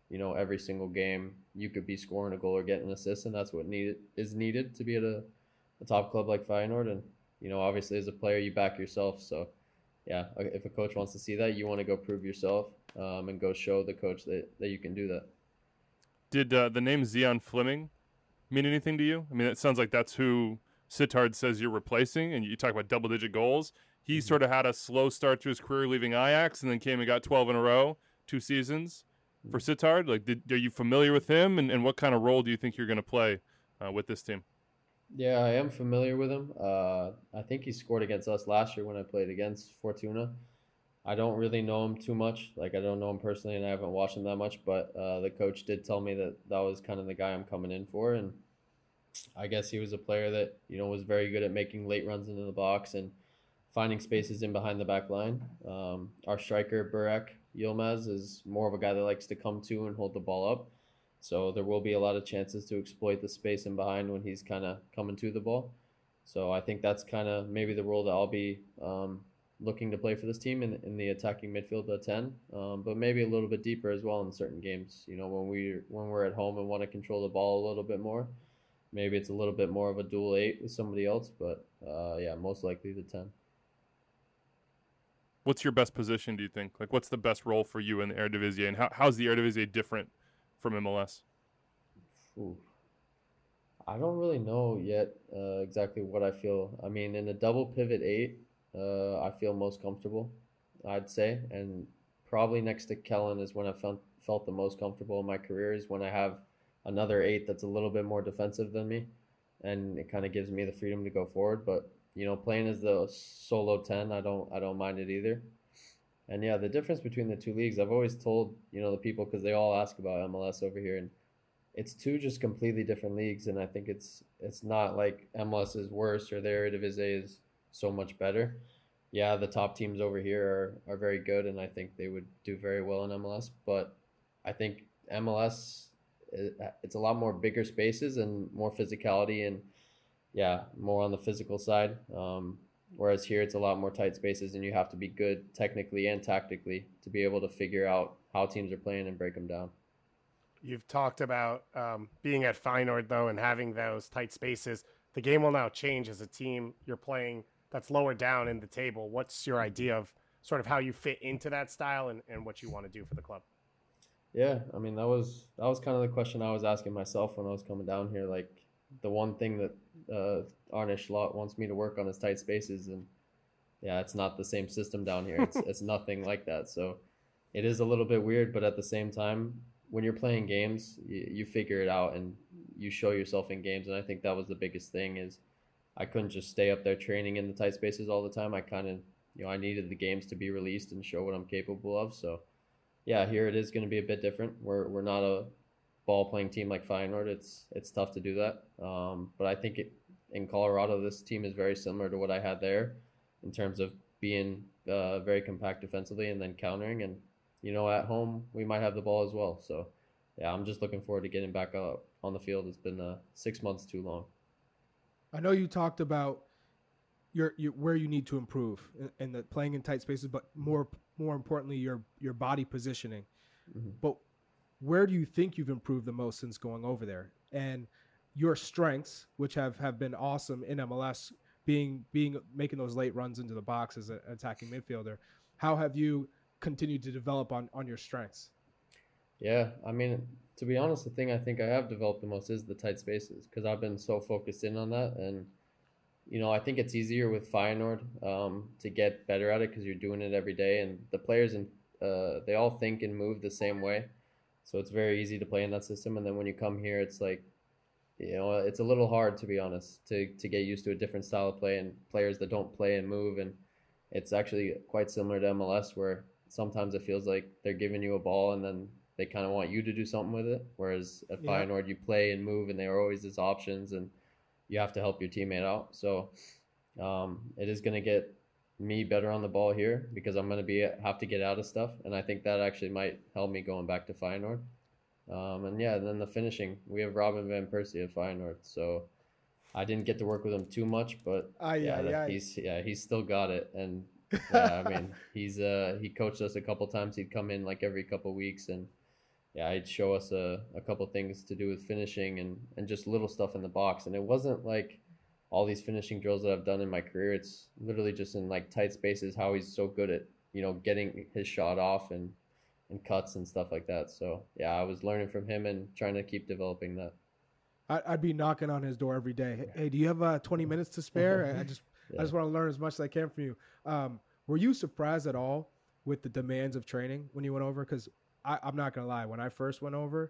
you know, every single game you could be scoring a goal or getting an assist, and that's what needed is needed to be at a, a top club like Feyenoord. And you know, obviously as a player, you back yourself. So yeah, if a coach wants to see that, you want to go prove yourself um, and go show the coach that, that you can do that. Did uh, the name Zion Fleming mean anything to you? I mean, it sounds like that's who Sittard says you're replacing, and you talk about double-digit goals. He mm-hmm. sort of had a slow start to his career leaving Ajax, and then came and got twelve in a row, two seasons mm-hmm. for Sittard. Like, did, are you familiar with him, and, and what kind of role do you think you're going to play uh, with this team? Yeah, I am familiar with him. Uh, I think he scored against us last year when I played against Fortuna. I don't really know him too much. Like, I don't know him personally, and I haven't watched him that much. But uh, the coach did tell me that that was kind of the guy I'm coming in for. And I guess he was a player that, you know, was very good at making late runs into the box and finding spaces in behind the back line. Um, our striker, Burak Yilmaz, is more of a guy that likes to come to and hold the ball up. So there will be a lot of chances to exploit the space in behind when he's kind of coming to the ball. So I think that's kind of maybe the role that I'll be um, looking to play for this team in, in the attacking midfield at ten, um, but maybe a little bit deeper as well in certain games. You know, when we when we're at home and want to control the ball a little bit more, maybe it's a little bit more of a dual eight with somebody else. But uh, yeah, most likely the ten. What's your best position, do you think? Like, what's the best role for you in the Eredivisie, and how how's the Eredivisie different from M L S? Ooh. I don't really know yet uh, exactly what I feel. I mean, in a double pivot eight, uh, I feel most comfortable, I'd say. And probably next to Kellen is when I felt, felt the most comfortable in my career, is when I have another eight that's a little bit more defensive than me. And it kind of gives me the freedom to go forward. But, you know, playing as the solo ten, I don't, I don't mind it either. And yeah, the difference between the two leagues, I've always told, you know, the people, because they all ask about M L S over here, and it's two just completely different leagues. And I think it's it's not like M L S is worse or the Eredivisie is so much better. Yeah, the top teams over here are, are very good, and I think they would do very well in M L S. But I think M L S, it's a lot more bigger spaces and more physicality, and yeah, more on the physical side. Um, Whereas here it's a lot more tight spaces, and you have to be good technically and tactically to be able to figure out how teams are playing and break them down. You've talked about um, being at Feyenoord, though, and having those tight spaces. The game will now change as a team you're playing that's lower down in the table. What's your idea of sort of how you fit into that style and, and what you want to do for the club? Yeah, I mean, that was that was kind of the question I was asking myself when I was coming down here. Like, the one thing that uh, Arne Slot wants me to work on is tight spaces, and yeah, it's not the same system down here. It's it's nothing like that. So it is a little bit weird, but at the same time, when you're playing games, you, you figure it out and you show yourself in games. And I think that was the biggest thing, is I couldn't just stay up there training in the tight spaces all the time. I kind of, you know, I needed the games to be released and show what I'm capable of. So yeah, here it is going to be a bit different. We're we're not a ball playing team like Feyenoord. It's it's tough to do that. Um, but I think it, in Colorado, this team is very similar to what I had there in terms of being uh, very compact defensively and then countering. And, you know, at home, we might have the ball as well. So, yeah, I'm just looking forward to getting back up on the field. It's been uh, six months too long. I know you talked about your, your where you need to improve in, in the playing in tight spaces, but more more importantly, your your body positioning. Mm-hmm. But where do you think you've improved the most since going over there? And your strengths, which have, have been awesome in M L S, being being making those late runs into the box as an attacking midfielder, how have you continued to develop on, on your strengths? Yeah, I mean, to be honest, the thing I think I have developed the most is the tight spaces, because I've been so focused in on that. And, you know, I think it's easier with Feyenoord um, to get better at it because you're doing it every day. And the players, in, uh, they all think and move the same way. So it's very easy to play in that system. And then when you come here, it's like, you know, it's a little hard, to be honest, to, to get used to a different style of play and players that don't play and move. And it's actually quite similar to M L S, where sometimes it feels like they're giving you a ball and then they kind of want you to do something with it. Whereas at yeah. Feyenoord, you play and move, and they are always as options, and you have to help your teammate out. So um, it is going to get me better on the ball here, because I'm going to be have to get out of stuff, and I think that actually might help me going back to Feyenoord. Um, and yeah, and then the finishing, we have Robin van Persie at Feyenoord, so I didn't get to work with him too much, but aye, yeah, aye, aye. he's yeah he's still got it. And yeah, I mean, he's uh he coached us a couple times. He'd come in like every couple weeks, and yeah, he'd show us a, a couple things to do with finishing and, and just little stuff in the box. And it wasn't like all these finishing drills that I've done in my career. It's literally just in like tight spaces, how he's so good at, you know, getting his shot off and, and cuts and stuff like that. So yeah, I was learning from him and trying to keep developing that. I'd be knocking on his door every day. Hey, do you have uh, twenty minutes to spare? I just, yeah. I just want to learn as much as I can from you. Um, were you surprised at all with the demands of training when you went over? Because I'm not gonna lie, when I first went over,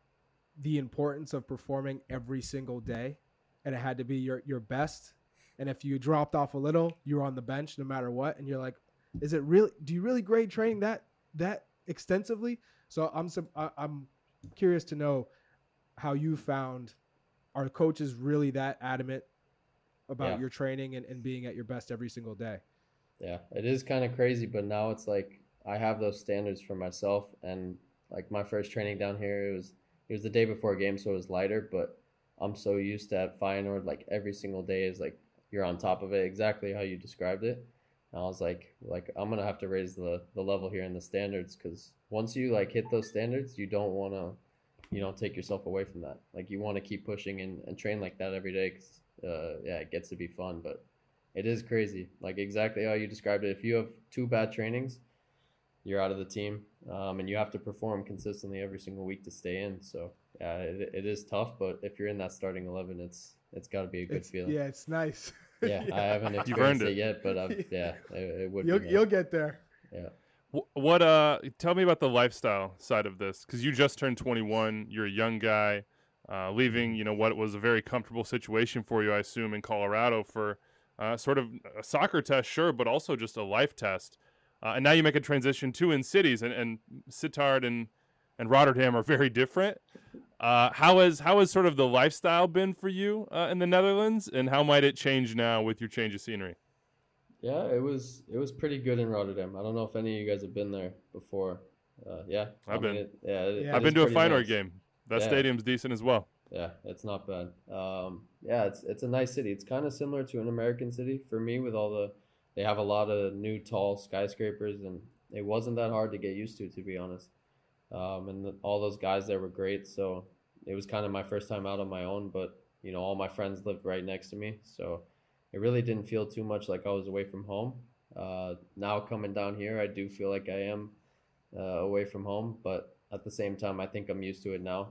the importance of performing every single day, and it had to be your your best. And if you dropped off a little, you were on the bench no matter what. And you're like, is it really? Do you really grade training that that extensively? So I'm I'm curious to know how you found, are coaches really that adamant about Yeah. your training and, and being at your best every single day? Yeah, it is kind of crazy, but now it's like I have those standards for myself. And like my first training down here, it was it was the day before a game, so it was lighter. But I'm so used to at Feyenoord, like every single day is like you're on top of it, exactly how you described it. And I was like, like I'm gonna have to raise the the level here in the standards, because once you like hit those standards, you don't want to, you know, take yourself away from that. Like you want to keep pushing and, and train like that every day, because uh, yeah, it gets to be fun. But it is crazy, like exactly how you described it. If you have two bad trainings, you're out of the team, um, and you have to perform consistently every single week to stay in. So yeah, it, it is tough, but if you're in that starting eleven, it's it's got to be a good It's, feeling. yeah, it's nice. Yeah, I haven't earned experienced it. it yet, but I've, yeah, it, it would. You'll be nice. you'll get there. Yeah. Wh- What uh? Tell me about the lifestyle side of this, because you just turned twenty-one. You're a young guy, uh, leaving you know what was a very comfortable situation for you, I assume, in Colorado for uh, sort of a soccer test, sure, but also just a life test. Uh, and now you make a transition too in cities, and and Sittard and and Rotterdam are very different. Uh, how has how has sort of the lifestyle been for you uh, in the Netherlands, and how might it change now with your change of scenery? Yeah, it was it was pretty good in Rotterdam. I don't know if any of you guys have been there before. Uh, yeah, I I've mean, been. It, yeah, it- Yeah. it I've been is to a pretty Feyenoord nice. game. That Yeah. stadium's decent as well. Yeah, it's not bad. Um, yeah, it's it's a nice city. It's kind of similar to an American city for me, with all the they have a lot of new tall skyscrapers, and it wasn't that hard to get used to, to be honest. Um, and the, all those guys there were great. So it was kind of my first time out on my own, but you know, all my friends lived right next to me, so it really didn't feel too much like I was away from home. Uh, now coming down here, I do feel like I am uh, away from home, but at the same time, I think I'm used to it now.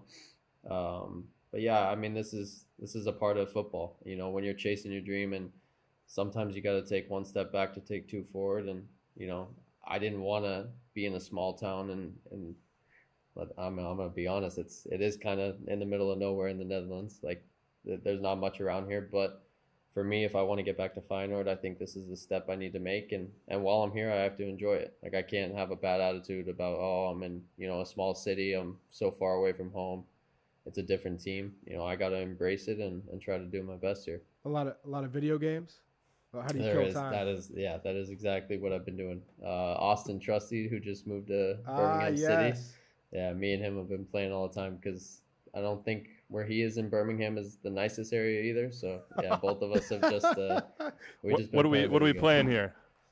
Um, but yeah, I mean, this is this is a part of football. You know, when you're chasing your dream, and sometimes you got to take one step back to take two forward. And you know, I didn't want to be in a small town, and and but I'm I'm gonna be honest, it's it is kind of in the middle of nowhere in the Netherlands. Like th- there's not much around here, but for me, if I want to get back to Feyenoord, I think this is the step I need to make. And, and while I'm here, I have to enjoy it. Like I can't have a bad attitude about, oh, I'm in, you know, a small city. I'm so far away from home. It's a different team. You know, I got to embrace it and, and try to do my best here. A lot of a lot of video games. Well, how do you There kill is, time? that is, yeah, that is exactly what I've been doing. Uh, Austin Trusty, who just moved to Ah, Birmingham City. yes. Yeah, me and him have been playing all the time, because I don't think where he is in Birmingham is the nicest area either. So yeah, both of us have just uh, we What, just what been are we playing What are we video games. playing here?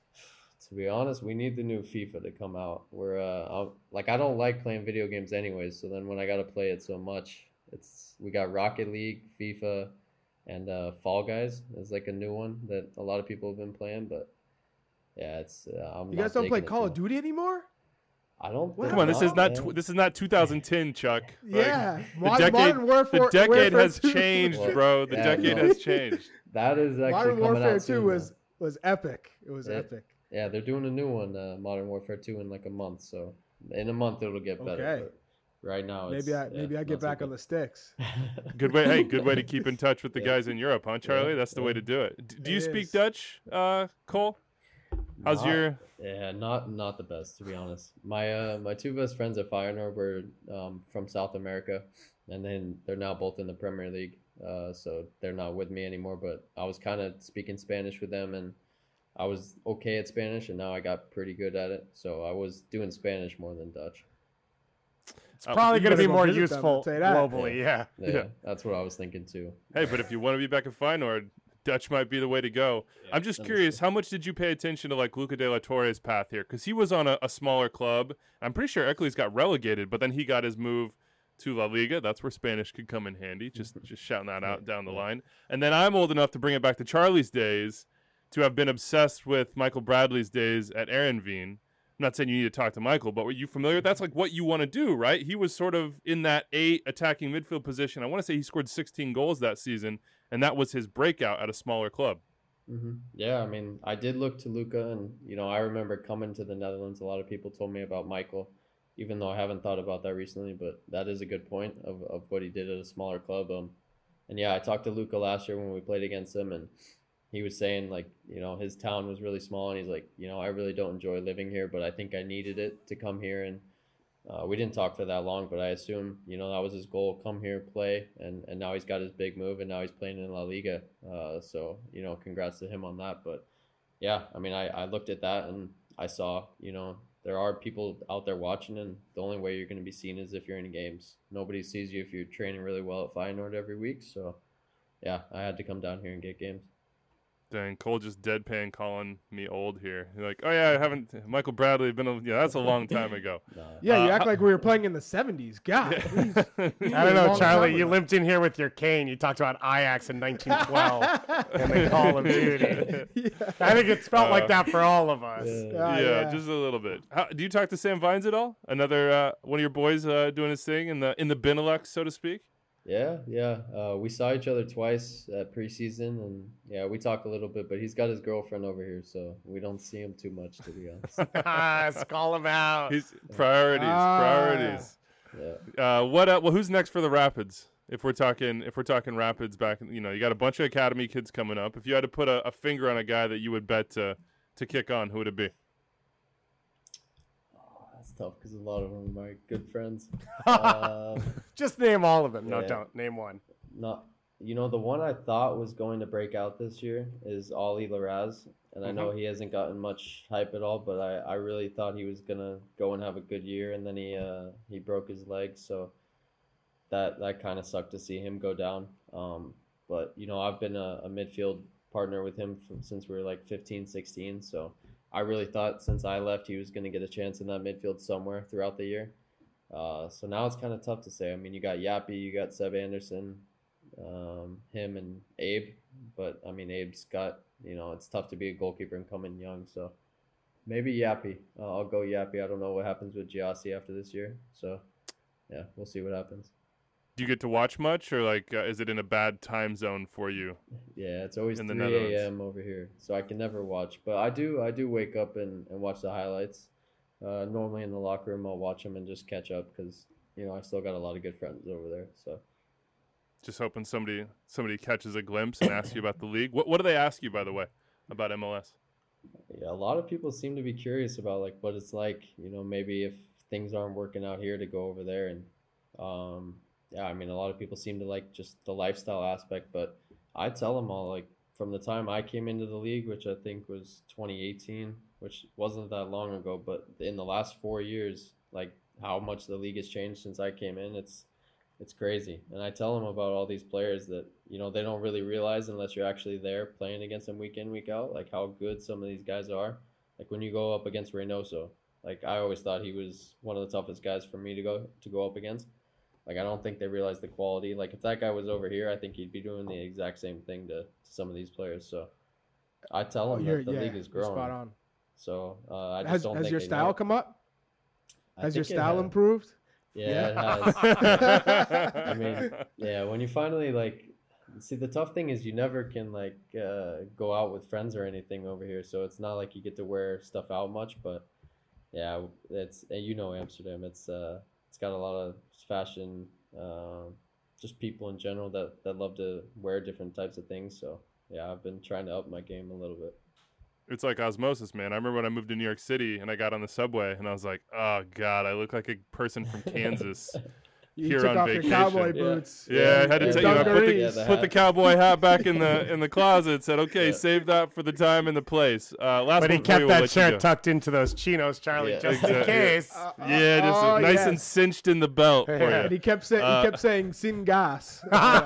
To be honest, we need the new FIFA to come out. We're uh, I'm- like I don't like playing video games anyways. So then when I gotta play it so much, it's we got Rocket League, FIFA, and uh, Fall Guys is like a new one that a lot of people have been playing. But yeah, it's uh, I'm You not guys don't play digging it Call too of much. Duty anymore? I don't. What? Come on, this is not man. tw- this is not two thousand ten, Chuck. Like, Yeah. the Modern, decade, Modern Warfare, the decade Warfare has two. changed, Well, bro. The yeah, decade no. has changed. That is actually Modern coming Warfare out soon, two was though. was epic. It was Yeah. epic. Yeah, they're doing a new one, uh, Modern Warfare two, in like a month. So in a month it'll get better. Okay. But right now, it's, Maybe I yeah, maybe I not get so back on good. the sticks. Good way. Hey, good way to keep in touch with the Yeah. guys in Europe, huh, Charlie? Yeah, That's the yeah. way to do it. D- do you It speak is. Dutch, uh, Cole? How's Not- your? Yeah, not not the best, to be honest. My uh my two best friends at Feyenoord were um from South America, and then they're now both in the Premier League. Uh, so they're not with me anymore. But I was kind of speaking Spanish with them, and I was okay at Spanish, and now I got pretty good at it. So I was doing Spanish more than Dutch. It's Uh, probably you going to better be go more visit them, useful I'll tell you that. globally. Yeah. Yeah, Yeah. that's what I was thinking too. Hey, but if you want to be back at Feyenoord, Dutch might be the way to go. Yeah, I'm just understood. curious, how much did you pay attention to like Luca De La Torre's path here? Because he was on a, a smaller club. I'm pretty sure Hercules got relegated, but then he got his move to La Liga. That's where Spanish could come in handy. Just just shouting that out down the Yeah. line. And then I'm old enough to bring it back to Charlie's days, to have been obsessed with Michael Bradley's days at Erenveen. I'm not saying you need to talk to Michael, but were you familiar? That's like what you want to do, right? He was sort of in that eight attacking midfield position. I want to say he scored sixteen goals that season, and that was his breakout at a smaller club. hmm Yeah, I mean, I did look to Luca, and you know, I remember coming to the Netherlands. A lot of people told me about Michael, even though I haven't thought about that recently. But that is a good point of, of what he did at a smaller club. Um, and yeah, I talked to Luca last year when we played against him, and he was saying like, you know, his town was really small, and he's like, you know, I really don't enjoy living here, but I think I needed it to come here. And uh, we didn't talk for that long, but I assume, you know, that was his goal: come here, play, and and now he's got his big move, and now he's playing in La Liga. Uh, so you know, congrats to him on that. But yeah, I mean, I I looked at that and I saw, you know, there are people out there watching, and the only way you're going to be seen is if you're in games. Nobody sees you if you're training really well at Feyenoord every week. So yeah, I had to come down here and get games. Dang, Cole just deadpan calling me old here. You're like, oh yeah, I haven't. Michael Bradley been. A, yeah, that's a long time ago. Nah. Yeah, you Uh, act like we were playing in the seventies. God, please. I don't know, Long Charlie. time You ago. limped in here with your cane. You talked about Ajax in nineteen twelve and then Call of Duty. Yeah. I think it's felt Uh, like that for all of us. Yeah. Ah, yeah, yeah. just a little bit. How, do you talk to Sam Vines at all? Another uh, one of your boys uh, doing his thing in the in the Benelux, so to speak. Yeah, yeah. Uh, we saw each other twice at preseason, and yeah, we talk a little bit. But he's got his girlfriend over here, so we don't see him too much, to be honest. Call him out. He's priorities, Ah. priorities. Yeah. Uh, what? Uh, well, who's next for the Rapids? If we're talking, if we're talking Rapids back, you know, you got a bunch of academy kids coming up. If you had to put a, a finger on a guy that you would bet to to kick on, who would it be? Oh, that's tough because a lot of them are my good friends. um, Just name all of them. No, Yeah. don't. Name one. not, you know, the one I thought was going to break out this year is Ollie Laraz, and I know he hasn't gotten much hype at all, but I, I really thought he was gonna go and have a good year, and then he uh he broke his leg, so that that kind of sucked to see him go down. Um, but you know, I've been a, a midfield partner with him from, since we were like fifteen, sixteen, so I really thought since I left he was gonna get a chance in that midfield somewhere throughout the year. Uh, so now it's kind of tough to say. I mean, you got Yappy, you got Seb Anderson, um, him and Abe, but I mean, Abe's got, you know, it's tough to be a goalkeeper and come in young, so maybe Yappy. Uh, I'll go Yappy. I don't know what happens with Giassi after this year, so yeah, we'll see what happens. Do you get to watch much, or like, uh, is it in a bad time zone for you? Yeah, it's always In the three Netherlands. a.m. over here, so I can never watch, but I do I do wake up and, and watch the highlights. Uh, normally in the locker room, I'll watch them and just catch up because, you know, I still got a lot of good friends over there, so. Just hoping somebody somebody catches a glimpse and asks you about the league. What what do they ask you, by the way, about M L S? Yeah, a lot of people seem to be curious about like what it's like, you know, maybe if things aren't working out here to go over there. And um, yeah, I mean, a lot of people seem to like just the lifestyle aspect, but I tell them all, like, from the time I came into the league, which I think was twenty eighteen, which wasn't that long ago, but in the last four years, like how much the league has changed since I came in, it's it's crazy. And I tell them about all these players that, you know, they don't really realize unless you're actually there playing against them week in, week out, like how good some of these guys are. Like when you go up against Reynoso, like I always thought he was one of the toughest guys for me to go to go up against. Like I don't think they realize the quality. Like if that guy was over here, I think he'd be doing the exact same thing to, to some of these players. So I tell Oh, them you're, that the yeah, league is you're growing. spot on. So uh, I just Has, don't has think your they style know. come up? I Has your think it style has. improved? Yeah, it has. I mean, yeah, when you finally like see, the tough thing is you never can like uh, go out with friends or anything over here, so it's not like you get to wear stuff out much. But yeah, it's and you know Amsterdam, it's uh it's got a lot of fashion, um, just people in general that that love to wear different types of things. So yeah, I've been trying to up my game a little bit. It's like osmosis, man. I remember when I moved to New York City and I got on the subway and I was like, oh, God, I look like a person from Kansas. You here took on off vacation. your cowboy Yeah. boots. Yeah, I had to and tell you, I put the, dungarees. Yeah, the put the hat. cowboy hat back in the in the closet. Said, okay, Yeah. save that for the time and the place. Uh, last But one he before kept we'll that let you shirt go. tucked into those chinos, Charlie, Yeah. just in Exactly. case. Uh, uh, Yeah, just oh, nice yes. and cinched in the belt for Yeah. And you. he kept saying Uh, he kept saying sin gas.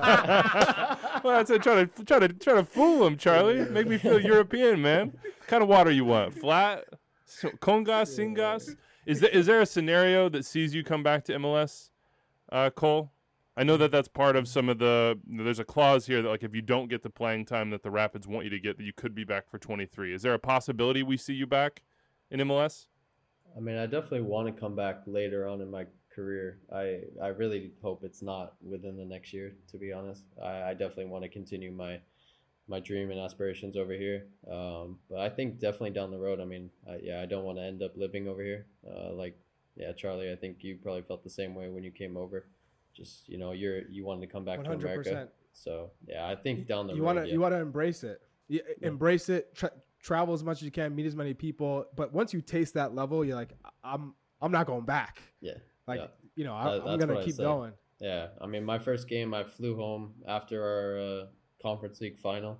Well, that's it. Try to try to try to fool him, Charlie. Make me feel European, man. What kind of water you want? Flat, so, Congas, Singas. Is there is there a scenario that sees you come back to M L S, uh, Cole? I know that that's part of some of the. There's a clause here that, like, if you don't get the playing time that the Rapids want you to get, that you could be back for twenty-three. Is there a possibility we see you back in M L S? I mean, I definitely want to come back later on in my career. I I really hope it's not within the next year, to be honest. I, I definitely want to continue my my dream and aspirations over here. Um, but I think definitely down the road. I mean, I, yeah, I don't want to end up living over here. Uh, like, yeah, Charlie, I think you probably felt the same way when you came over. Just, you know, you're you wanted to come back One to hundred America. percent. So yeah, I think down the You road. want to yeah. you want to embrace it. You, Embrace it. Tra- travel as much as you can. Meet as many people. But once you taste that level, you're like, I'm I'm not going back. yeah. Like Yeah. you know, That- I, I'm that's gonna what I keep said. going. Yeah, I mean, my first game, I flew home after our uh, Conference League final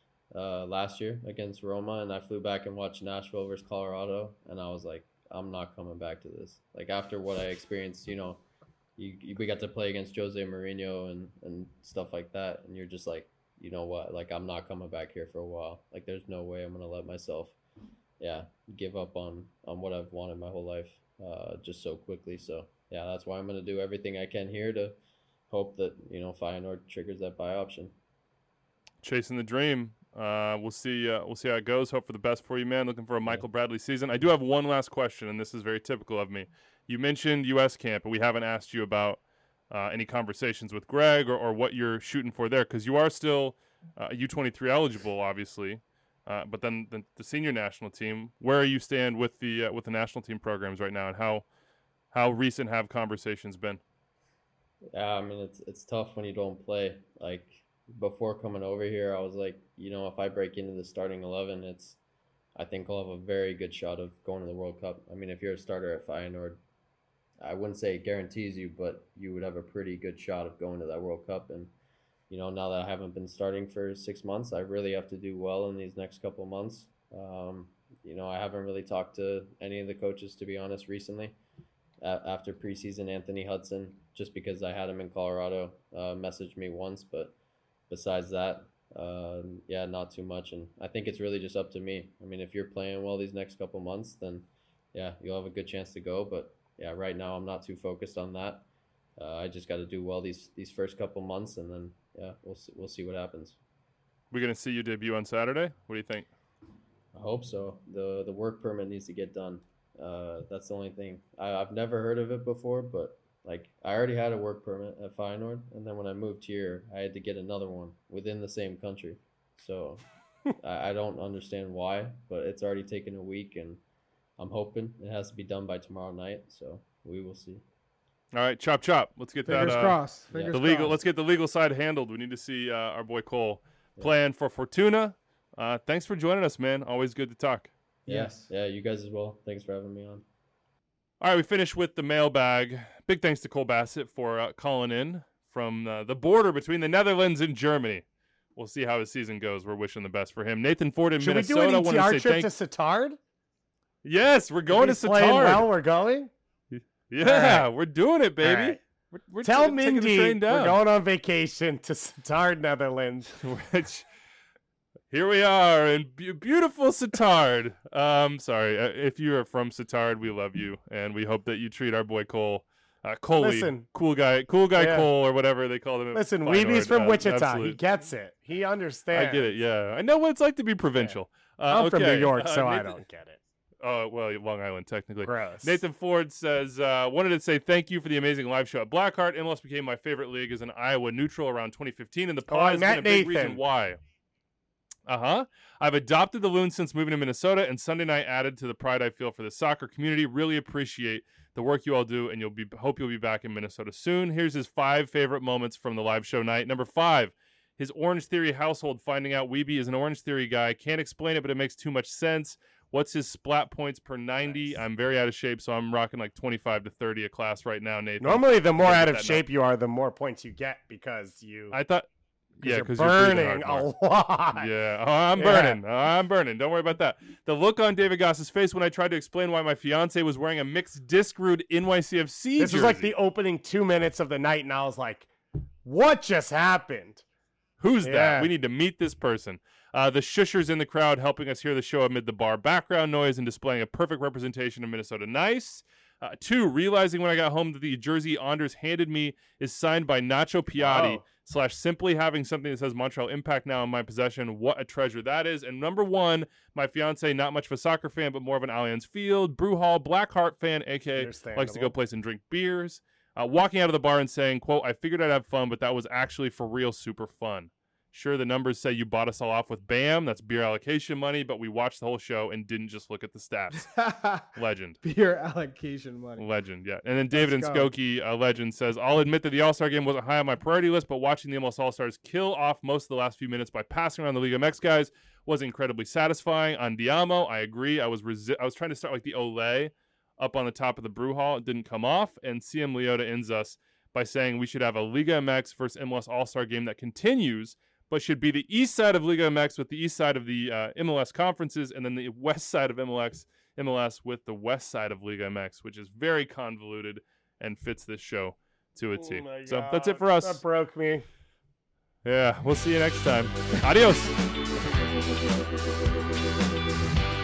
uh, last year against Roma, and I flew back and watched Nashville versus Colorado, and I was like, I'm not coming back to this. Like, after what I experienced, you know, you, you, we got to play against Jose Mourinho and, and stuff like that, and you're just like, you know what, like, I'm not coming back here for a while. Like, there's no way I'm going to let myself, yeah, give up on, on what I've wanted my whole life uh, just so quickly, so... Yeah, that's why I'm going to do everything I can here to hope that, you know, Feyenoord triggers that buy option. Chasing the dream. Uh, we'll see. Uh, we'll see how it goes. Hope for the best for you, man. Looking for a Michael Bradley season. I do have one last question, and this is very typical of me. You mentioned U S camp, but we haven't asked you about uh, any conversations with Greg or, or what you're shooting for there, because you are still uh, U twenty-three eligible, obviously. Uh, but then the, the senior national team. Where are you stand with the uh, with the national team programs right now, and how how recent have conversations been? Yeah, I mean, it's it's tough when you don't play. Like, before coming over here, I was like, you know, if I break into the starting eleven, it's, I think I'll have a very good shot of going to the World Cup. I mean, if you're a starter at Feyenoord, I wouldn't say it guarantees you, but you would have a pretty good shot of going to that World Cup. And, you know, now that I haven't been starting for six months, I really have to do well in these next couple months. Um, you know, I haven't really talked to any of the coaches, to be honest, recently. Uh, after preseason, Anthony Hudson, just because I had him in Colorado, uh, messaged me once, but besides that, uh, yeah, not too much. And I think it's really just up to me. I mean, if you're playing well these next couple months, then yeah, you'll have a good chance to go. But yeah, right now I'm not too focused on that. Uh, I just got to do well these these first couple months, and then yeah, we'll see, we'll see what happens. We're gonna see you debut on Saturday. What do you think? I hope so. the The work permit needs to get done. Uh, that's the only thing. I, I've never heard of it before, but like, I already had a work permit at Feyenoord, and then when I moved here, I had to get another one within the same country. So I, I don't understand why, but it's already taken a week, and I'm hoping it has to be done by tomorrow night. So we will see. All right, chop chop. Let's get Fingers that. Uh, crossed. Fingers the legal. crossed. Let's get the legal side handled. We need to see uh, our boy Cole Yeah. playing for Fortuna. Uh, thanks for joining us, man. Always good to talk. Yeah, Yes. Yeah, you guys as well. Thanks for having me on. All right, we finished with the mailbag. Big thanks to Cole Bassett for uh, calling in from uh, the border between the Netherlands and Germany. We'll see how his season goes. We're wishing the best for him. Nathan Ford in Should Minnesota. we do an wanted E T R to say trip thank- to Satard? Yes, we're going to If he's playing Satard. well, we're going. Yeah, All right. we're doing it, baby. All right. We're, we're Tell taking the Mindy train we're down. going on vacation to Satard, Netherlands. Which, here we are in be- beautiful Satard. Um, sorry, uh, if you are from Satard, we love you, and we hope that you treat our boy Cole, uh, Coley, Listen. cool guy, cool guy Yeah. Cole, or whatever they call him. at Listen, Feyenoord. Weeby's from Uh, Wichita. He absolute- gets it. He I understands. get it. Yeah, I know what it's like to be provincial. Uh, I'm from okay, New York, uh, so I Nathan- don't get it. Oh well, Long Island technically. Gross. Nathan Ford says, uh, wanted to say thank you for the amazing live show at Blackheart. M L S became my favorite league as an Iowa neutral around twenty fifteen, and the Oh, I pod has been met a big Nathan. reason why. Uh-huh. I've adopted the Loons since moving to Minnesota, and Sunday night added to the pride I feel for the soccer community. Really appreciate the work you all do, and you'll be hope you'll be back in Minnesota soon. Here's his five favorite moments from the live show night. Number five, his Orange Theory household finding out Weeby is an Orange Theory guy. Can't explain it, but it makes too much sense. What's his splat points per ninety? Nice. I'm very out of shape, so I'm rocking like twenty-five to thirty a class right now, Nathan. Normally, the more out of shape you are, the more points you get because you. I thought. Yeah, because you're burning a lot. Yeah, oh, I'm burning. Yeah. Oh, I'm burning. Don't worry about that. The look on David Goss's face when I tried to explain why my fiance was wearing a mixed disc root N Y C F C This jersey. was like the opening two minutes of the night, and I was like, what just happened? Who's yeah. that? We need to meet this person. Uh, the shushers in the crowd helping us hear the show amid the bar background noise and displaying a perfect representation of Minnesota nice. Uh, two, realizing when I got home that the jersey Anders handed me is signed by Nacho Piatti, oh. slash simply having something that says Montreal Impact now in my possession. What a treasure that is. And number one, my fiance, not much of a soccer fan, but more of an Allianz Field, Brew Hall, Blackheart fan, a k a likes to go place and drink beers. Uh, walking out of the bar and saying, quote, I figured I'd have fun, but that was actually for real super fun. Sure, the numbers say you bought us all off with BAM. That's beer allocation money, but we watched the whole show and didn't just look at the stats. Legend. Beer allocation money. Legend, yeah. And then David Let's and go. Skokie, a legend, says, I'll admit that the All-Star game wasn't high on my priority list, but watching the M L S All-Stars kill off most of the last few minutes by passing around the Liga M X guys was incredibly satisfying. On Diamo, I agree. I was resi- I was trying to start like the Olay up on the top of the brew hall. It didn't come off. And C M Leota ends us by saying we should have a Liga M X versus M L S All-Star game that continues, but should be the east side of Liga M X with the east side of the uh, M L S conferences, and then the west side of M L X, M L S with the west side of Liga M X, which is very convoluted and fits this show to a T. Oh so that's it for us. That broke me. Yeah, we'll see you next time. Adios.